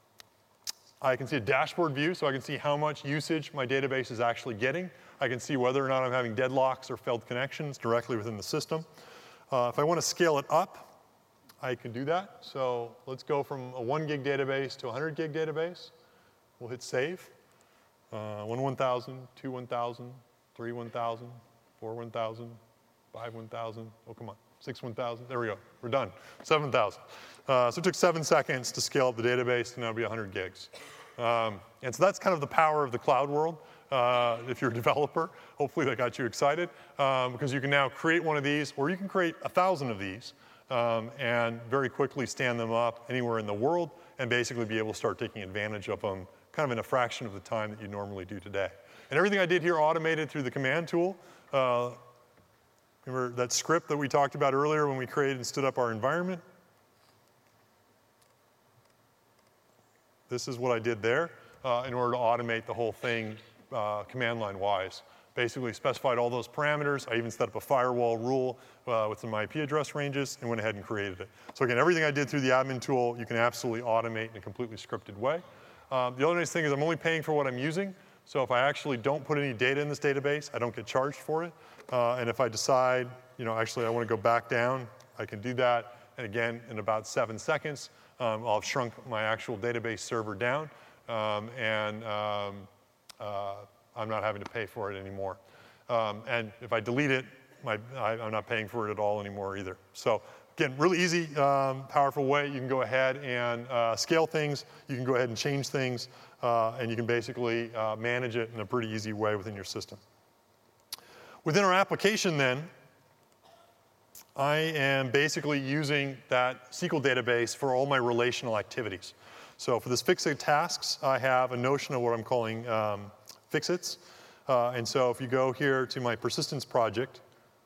I can see a dashboard view, so I can see how much usage my database is actually getting. I can see whether or not I'm having deadlocks or failed connections directly within the system. Uh, if I want to scale it up, I can do that. So let's go from a one gig database to a one hundred gig database. We'll hit save. Uh, one one thousand, two one thousand, three one thousand, four one thousand, five one thousand. Oh, come on. six one thousand. There we go. We're done. seven thousand. Uh, so it took seven seconds to scale up the database to now be one hundred gigs. Um, and so that's kind of the power of the cloud world. Uh, if you're a developer, hopefully that got you excited, um, because you can now create one of these, or you can create a thousand of these, um, and very quickly stand them up anywhere in the world, and basically be able to start taking advantage of them kind of in a fraction of the time that you normally do today. And everything I did here automated through the command tool. Uh, remember that script that we talked about earlier when we created and stood up our environment? This is what I did there uh, in order to automate the whole thing uh, command line wise. Basically specified all those parameters. I even set up a firewall rule uh, with some I P address ranges and went ahead and created it. So again, everything I did through the admin tool, you can absolutely automate in a completely scripted way. Um, the other nice thing is I'm only paying for what I'm using. So if I actually don't put any data in this database, I don't get charged for it. Uh, and if I decide, you know, actually I want to go back down, I can do that. And again, in about seven seconds, um, I'll have shrunk my actual database server down. Um, and um, uh, I'm not having to pay for it anymore. Um, and if I delete it, my, I, I'm not paying for it at all anymore either. So again, really easy, um, powerful way. You can go ahead and uh, scale things. You can go ahead and change things. Uh, and you can basically uh, manage it in a pretty easy way within your system. Within our application then, I am basically using that S Q L database for all my relational activities. So for this Fixit tasks, I have a notion of what I'm calling um, Fixits. Uh, and so if you go here to my persistence project,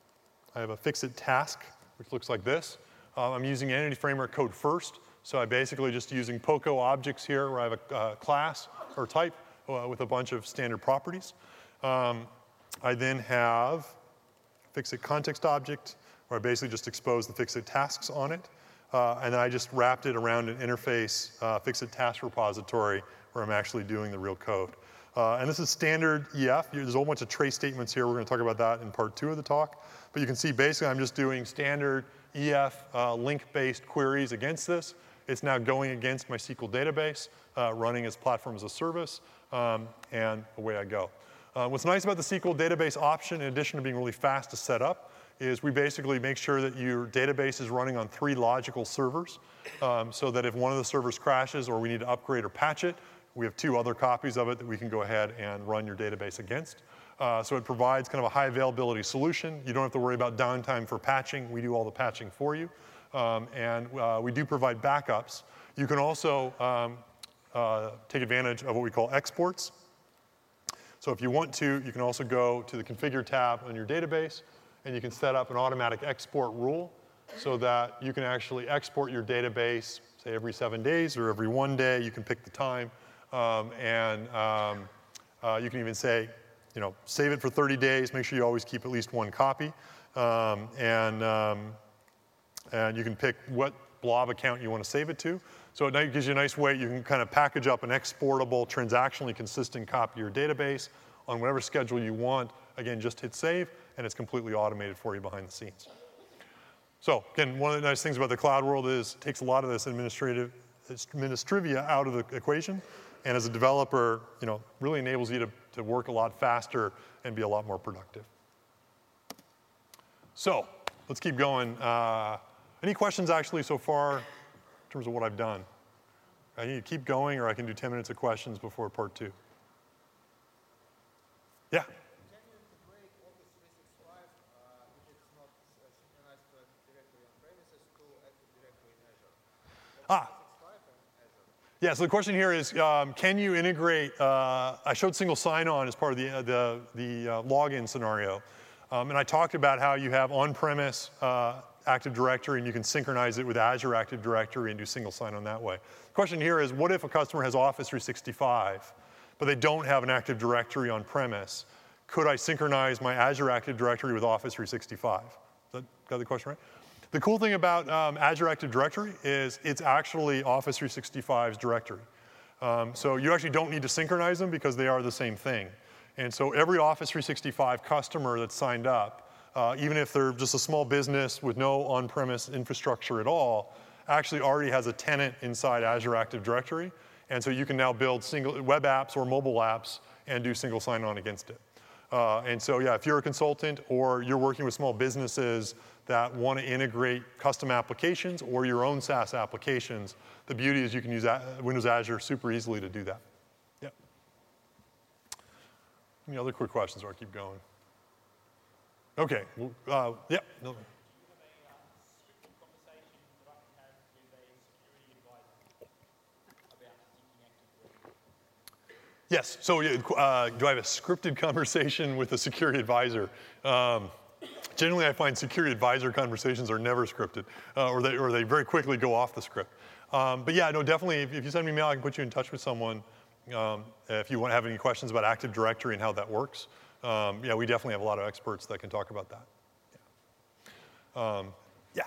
I have a Fixit task, which looks like this. Uh, I'm using Entity Framework code first. So I'm basically just using POCO objects here where I have a uh, class or type uh, with a bunch of standard properties. Um, I then have Fixit context object where I basically just expose the Fixit tasks on it. Uh, and then I just wrapped it around an interface uh, Fixit task repository where I'm actually doing the real code. Uh, and this is standard E F. There's a whole bunch of trace statements here. We're going to talk about that in part two of the talk. But you can see basically I'm just doing standard E F uh, link-based queries against this. It's now going against my S Q L database, uh, running as platform as a service, um, and away I go. Uh, what's nice about the S Q L database option, in addition to being really fast to set up, is we basically make sure that your database is running on three logical servers, um, so that if one of the servers crashes or we need to upgrade or patch it, we have two other copies of it that we can go ahead and run your database against. Uh, so it provides kind of a high availability solution. You don't have to worry about downtime for patching. We do all the patching for you. Um, and uh, we do provide backups. You can also um, uh, take advantage of what we call exports. So if you want to, you can also go to the Configure tab on your database, and you can set up an automatic export rule so that you can actually export your database, say every seven days or every one day. You can pick the time. Um, and um, uh, you can even say, you know, save it for thirty days. Make sure you always keep at least one copy. Um, and, um, and you can pick what blob account you want to save it to. So it gives you a nice way. You can kind of package up an exportable, transactionally consistent copy of your database on whatever schedule you want. Again, just hit save, and it's completely automated for you behind the scenes. So again, one of the nice things about the cloud world is it takes a lot of this administrative administrivia out of the equation. And as a developer, you know, really enables you to, to work a lot faster and be a lot more productive. So let's keep going. Uh, any questions actually so far in terms of what I've done? I need to keep going, or I can do ten minutes of questions before part two. Yeah? Can you integrate Office three sixty-five uh, if it's not uh, synchronized directly on premises to Active Directory in Azure? Ah. Yeah, so the question here is, um, can you integrate, uh, I showed single sign-on as part of the, uh, the, the uh, login scenario. Um, and I talked about how you have on-premise uh, Active Directory and you can synchronize it with Azure Active Directory and do single sign-on that way. The question here is, what if a customer has Office three sixty-five, but they don't have an Active Directory on-premise? Could I synchronize my Azure Active Directory with Office three sixty-five? That got the question right? The cool thing about um, Azure Active Directory is it's actually Office three sixty-five's directory. Um, so you actually don't need to synchronize them because they are the same thing. And so every Office three sixty-five customer that's signed up, uh, even if they're just a small business with no on-premise infrastructure at all, actually already has a tenant inside Azure Active Directory. And so you can now build single web apps or mobile apps and do single sign-on against it. Uh, and so, yeah, if you're a consultant or you're working with small businesses that want to integrate custom applications or your own SaaS applications, the beauty is you can use Windows Azure super easily to do that. Yep. Any other quick questions or I keep going? Okay. Uh, yeah. No. Yes, so uh, do I have a scripted conversation with a security advisor? Um, generally, I find security advisor conversations are never scripted, uh, or, they, or they very quickly go off the script. Um, but yeah, no, definitely, if, if you send me an email, I can put you in touch with someone um, if you want to have any questions about Active Directory and how that works. Um, yeah, we definitely have a lot of experts that can talk about that. Yeah. Um, yeah.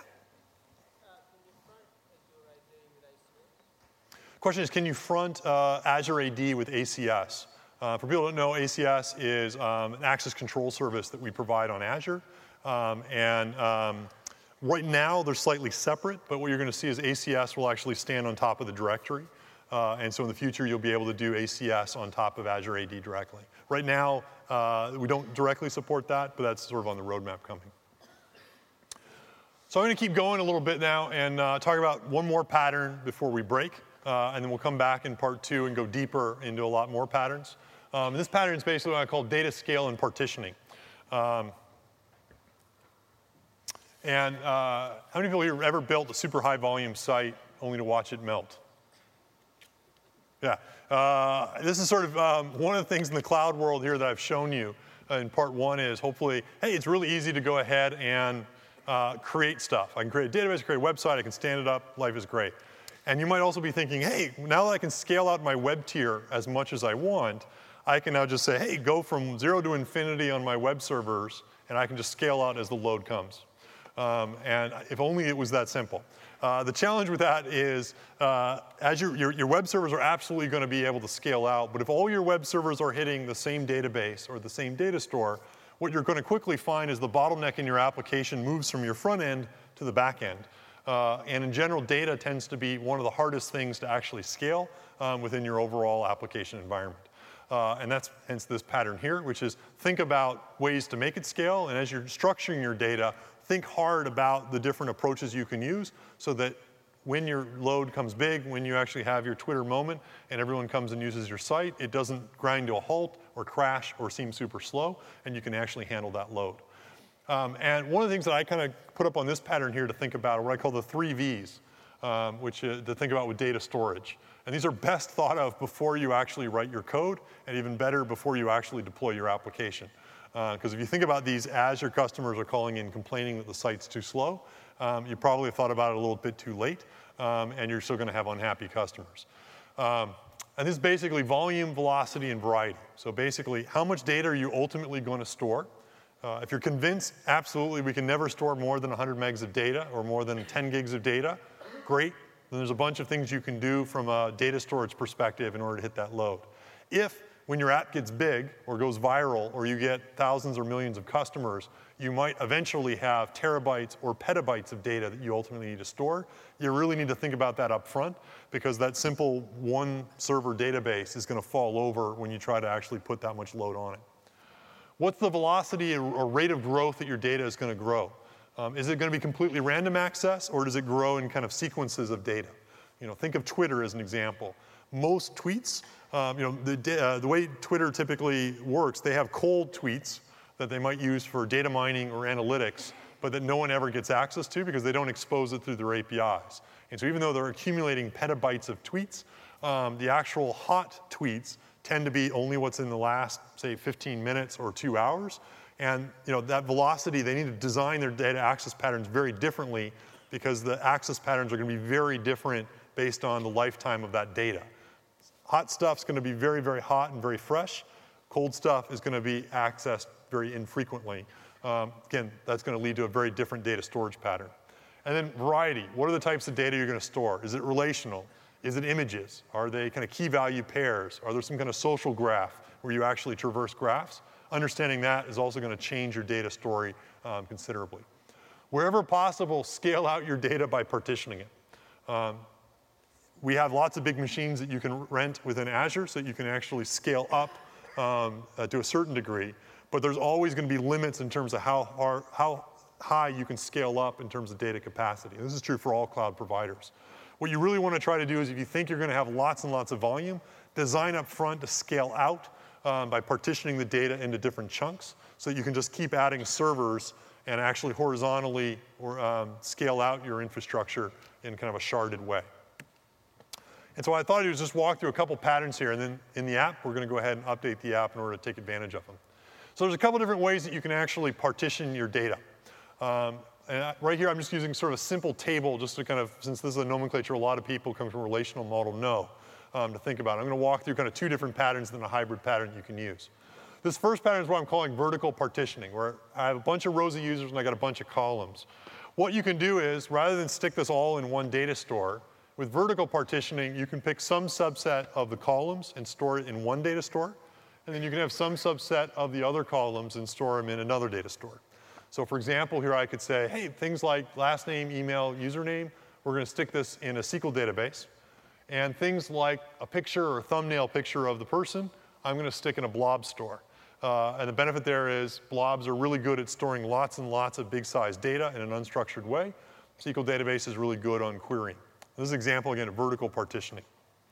Question is, can you front uh, Azure A D with A C S? Uh, for people who don't know, A C S is um, an access control service that we provide on Azure. Um, and um, right now, they're slightly separate, but what you're going to see is A C S will actually stand on top of the directory. Uh, and so in the future, you'll be able to do A C S on top of Azure A D directly. Right now, uh, we don't directly support that, but that's sort of on the roadmap coming. So I'm going to keep going a little bit now and uh, talk about one more pattern before we break. Uh, and then we'll come back in part two and go deeper into a lot more patterns. Um, this pattern is basically what I call data scale and partitioning. Um, and uh, how many people here have ever built a super high volume site only to watch it melt? Yeah. Uh, this is sort of um, one of the things in the cloud world here that I've shown you uh, in part one is hopefully, hey, it's really easy to go ahead and uh, create stuff. I can create a database, create a website, I can stand it up, life is great. And you might also be thinking, hey, now that I can scale out my web tier as much as I want, I can now just say, hey, go from zero to infinity on my web servers, and I can just scale out as the load comes. Um, and if only it was that simple. Uh, the challenge with that is, uh, as your, your, your web servers are absolutely going to be able to scale out, but if all your web servers are hitting the same database or the same data store, what you're going to quickly find is the bottleneck in your application moves from your front end to the back end. Uh, and in general, data tends to be one of the hardest things to actually scale um, within your overall application environment. Uh, and that's hence this pattern here, which is think about ways to make it scale. And as you're structuring your data, think hard about the different approaches you can use so that when your load comes big, when you actually have your Twitter moment and everyone comes and uses your site, it doesn't grind to a halt or crash or seem super slow, and you can actually handle that load. Um, and one of the things that I kind of put up on this pattern here to think about are what I call the three V's, um, which uh, to think about with data storage. And these are best thought of before you actually write your code, and even better before you actually deploy your application. Because uh, if you think about these as your customers are calling in complaining that the site's too slow, um, you probably thought about it a little bit too late, um, and you're still going to have unhappy customers. Um, and this is basically volume, velocity, and variety. So basically, how much data are you ultimately going to store? Uh, if you're convinced, absolutely, we can never store more than one hundred megs of data or more than ten gigs of data, great. Then there's a bunch of things you can do from a data storage perspective in order to hit that load. If, when your app gets big or goes viral or you get thousands or millions of customers, you might eventually have terabytes or petabytes of data that you ultimately need to store. You really need to think about that up front because that simple one server database is going to fall over when you try to actually put that much load on it. What's the velocity or rate of growth that your data is going to grow? Um, is it going to be completely random access, or does it grow in kind of sequences of data? You know, think of Twitter as an example. Most tweets, um, you know, the, uh, the way Twitter typically works, they have cold tweets that they might use for data mining or analytics, but that no one ever gets access to because they don't expose it through their A P Is. And so even though they're accumulating petabytes of tweets, um, the actual hot tweets tend to be only what's in the last, say, fifteen minutes or two hours. And you know, that velocity, they need to design their data access patterns very differently because the access patterns are going to be very different based on the lifetime of that data. Hot stuff's going to be very, very hot and very fresh. Cold stuff is going to be accessed very infrequently. Um, again, that's going to lead to a very different data storage pattern. And then variety. What are the types of data you're going to store? Is it relational? Is it images? Are they kind of key value pairs? Are there some kind of social graph where you actually traverse graphs? Understanding that is also going to change your data story um, considerably. Wherever possible, scale out your data by partitioning it. Um, we have lots of big machines that you can rent within Azure so that you can actually scale up um, uh, to a certain degree. But there's always going to be limits in terms of how, hard, how high you can scale up in terms of data capacity. This is true for all cloud providers. What you really want to try to do is if you think you're going to have lots and lots of volume, design up front to scale out um, by partitioning the data into different chunks so that you can just keep adding servers and actually horizontally or, um, scale out your infrastructure in kind of a sharded way. And so what I thought I'd do is just walk through a couple patterns here, and then in the app, we're going to go ahead and update the app in order to take advantage of them. So there's a couple different ways that you can actually partition your data. Um, And I, right here, I'm just using sort of a simple table just to kind of, since this is a nomenclature a lot of people coming from a relational model know, um, to think about. I'm going to walk through kind of two different patterns and then a hybrid pattern you can use. This first pattern is what I'm calling vertical partitioning, where I have a bunch of rows of users and I got a bunch of columns. What you can do is, rather than stick this all in one data store, with vertical partitioning, you can pick some subset of the columns and store it in one data store, and then you can have some subset of the other columns and store them in another data store. So for example, here I could say, hey, things like last name, email, username, we're going to stick this in a S Q L database. And things like a picture or a thumbnail picture of the person, I'm going to stick in a blob store. Uh, and the benefit there is blobs are really good at storing lots and lots of big-sized data in an unstructured way. S Q L database is really good on querying. This is an example, again, of vertical partitioning.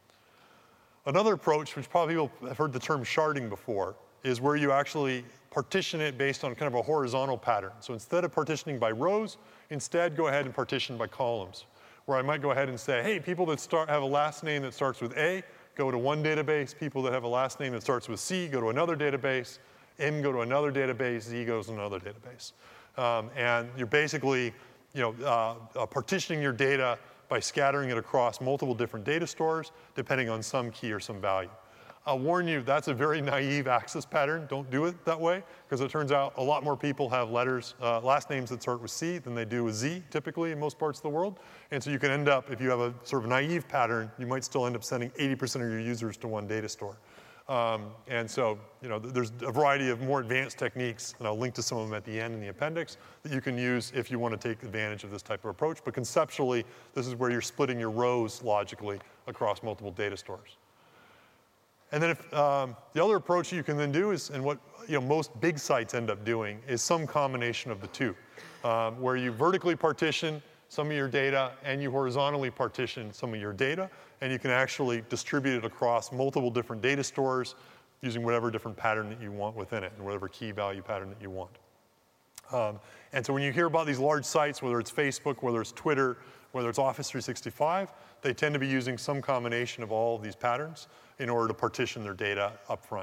Another approach, which probably people have heard the term sharding before, is where you actually partition it based on kind of a horizontal pattern. So instead of partitioning by rows, instead go ahead and partition by columns, where I might go ahead and say, hey, people that start, have a last name that starts with A, go to one database. People that have a last name that starts with C, go to another database. M, go to another database. Z goes to another database. Um, and you're basically you know, uh, uh, partitioning your data by scattering it across multiple different data stores, depending on some key or some value. I'll warn you, that's a very naive access pattern. Don't do it that way, because it turns out a lot more people have letters, uh, last names that start with C than they do with Z, typically, in most parts of the world. And so you can end up, if you have a sort of naive pattern, you might still end up sending eighty percent of your users to one data store. Um, and so, you know, there's a variety of more advanced techniques, and I'll link to some of them at the end in the appendix, that you can use if you want to take advantage of this type of approach. But conceptually, this is where you're splitting your rows logically across multiple data stores. And then if, um, the other approach you can then do is, and what you know, most big sites end up doing, is some combination of the two, um, where you vertically partition some of your data and you horizontally partition some of your data, and you can actually distribute it across multiple different data stores using whatever different pattern that you want within it and whatever key value pattern that you want. Um, and so when you hear about these large sites, whether it's Facebook, whether it's Twitter, whether it's Office three sixty-five, they tend to be using some combination of all of these patterns in order to partition their data up front.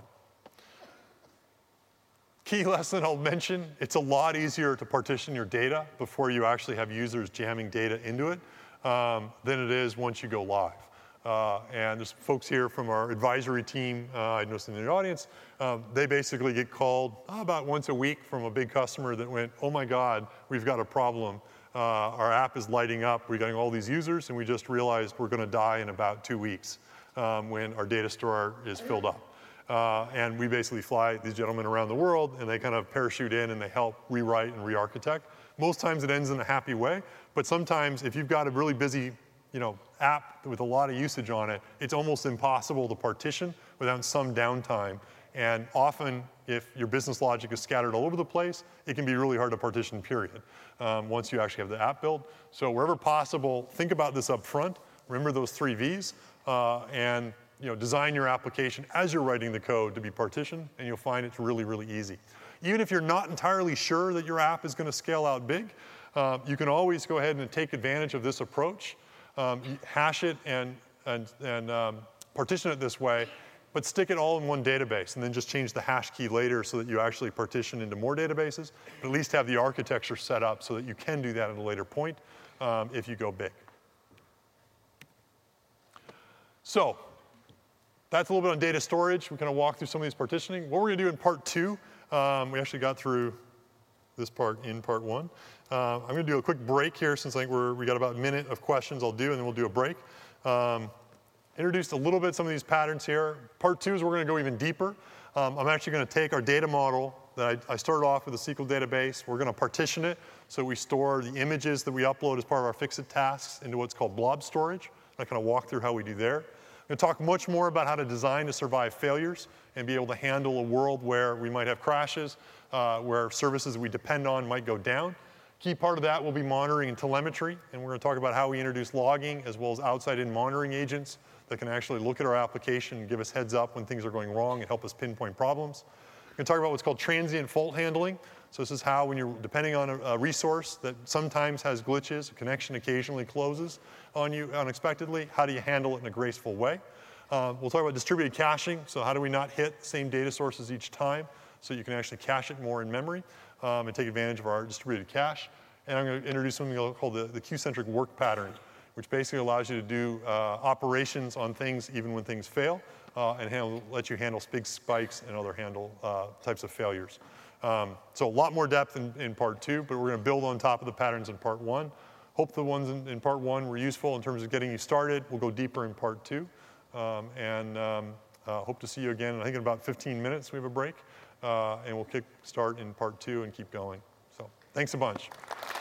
Key lesson I'll mention, it's a lot easier to partition your data before you actually have users jamming data into it um, than it is once you go live. Uh, and there's folks here from our advisory team, uh, I noticed in the audience, um, they basically get called oh, about once a week from a big customer that went, oh my God, we've got a problem. Uh, our app is lighting up, we're getting all these users, and we just realized we're gonna die in about two weeks um, when our data store is filled up. Uh, and we basically fly these gentlemen around the world, and they kind of parachute in and they help rewrite and re-architect. Most times it ends in a happy way, but sometimes if you've got a really busy you know, app with a lot of usage on it, it's almost impossible to partition without some downtime. And often, if your business logic is scattered all over the place, it can be really hard to partition, period, um, once you actually have the app built. So wherever possible, think about this up front. Remember those three V's, uh, and you know, design your application as you're writing the code to be partitioned, and you'll find it's really, really easy. Even if you're not entirely sure that your app is going to scale out big, uh, you can always go ahead and take advantage of this approach, um, hash it and, and, and um, partition it this way, but stick it all in one database, and then just change the hash key later so that you actually partition into more databases, but at least have the architecture set up so that you can do that at a later point um, if you go big. So, that's a little bit on data storage. We kind of walk through some of these partitioning. What we're going to do in part two, um, we actually got through this part in part one. Uh, I'm going to do a quick break here since I think we're, we got about a minute of questions I'll do, and then we'll do a break. Um, introduced a little bit some of these patterns here. Part two is we're going to go even deeper. Um, I'm actually going to take our data model that I, I started off with a S Q L database. We're going to partition it so we store the images that we upload as part of our fix-it tasks into what's called blob storage. I kind of walk through how we do there. I'm going to talk much more about how to design to survive failures and be able to handle a world where we might have crashes, uh, where services we depend on might go down. Key part of that will be monitoring and telemetry, and we're going to talk about how we introduce logging as well as outside-in monitoring agents that can actually look at our application and give us heads up when things are going wrong and help us pinpoint problems. We're going to talk about what's called transient fault handling. So this is how, when you're depending on a, a resource that sometimes has glitches, a connection occasionally closes on you unexpectedly, how do you handle it in a graceful way? Uh, we'll talk about distributed caching. So how do we not hit the same data sources each time so you can actually cache it more in memory um, and take advantage of our distributed cache. And I'm going to introduce something called the, the queue-centric work pattern, which basically allows you to do uh, operations on things even when things fail uh, and handle, let you handle big spikes and other handle uh, types of failures. Um, so a lot more depth in, in part two, but we're going to build on top of the patterns in part one. Hope the ones in, in part one were useful in terms of getting you started. We'll go deeper in part two. Um, and um, uh, hope to see you again. I think in about fifteen minutes we have a break. Uh, and we'll kick start in part two and keep going. So thanks a bunch.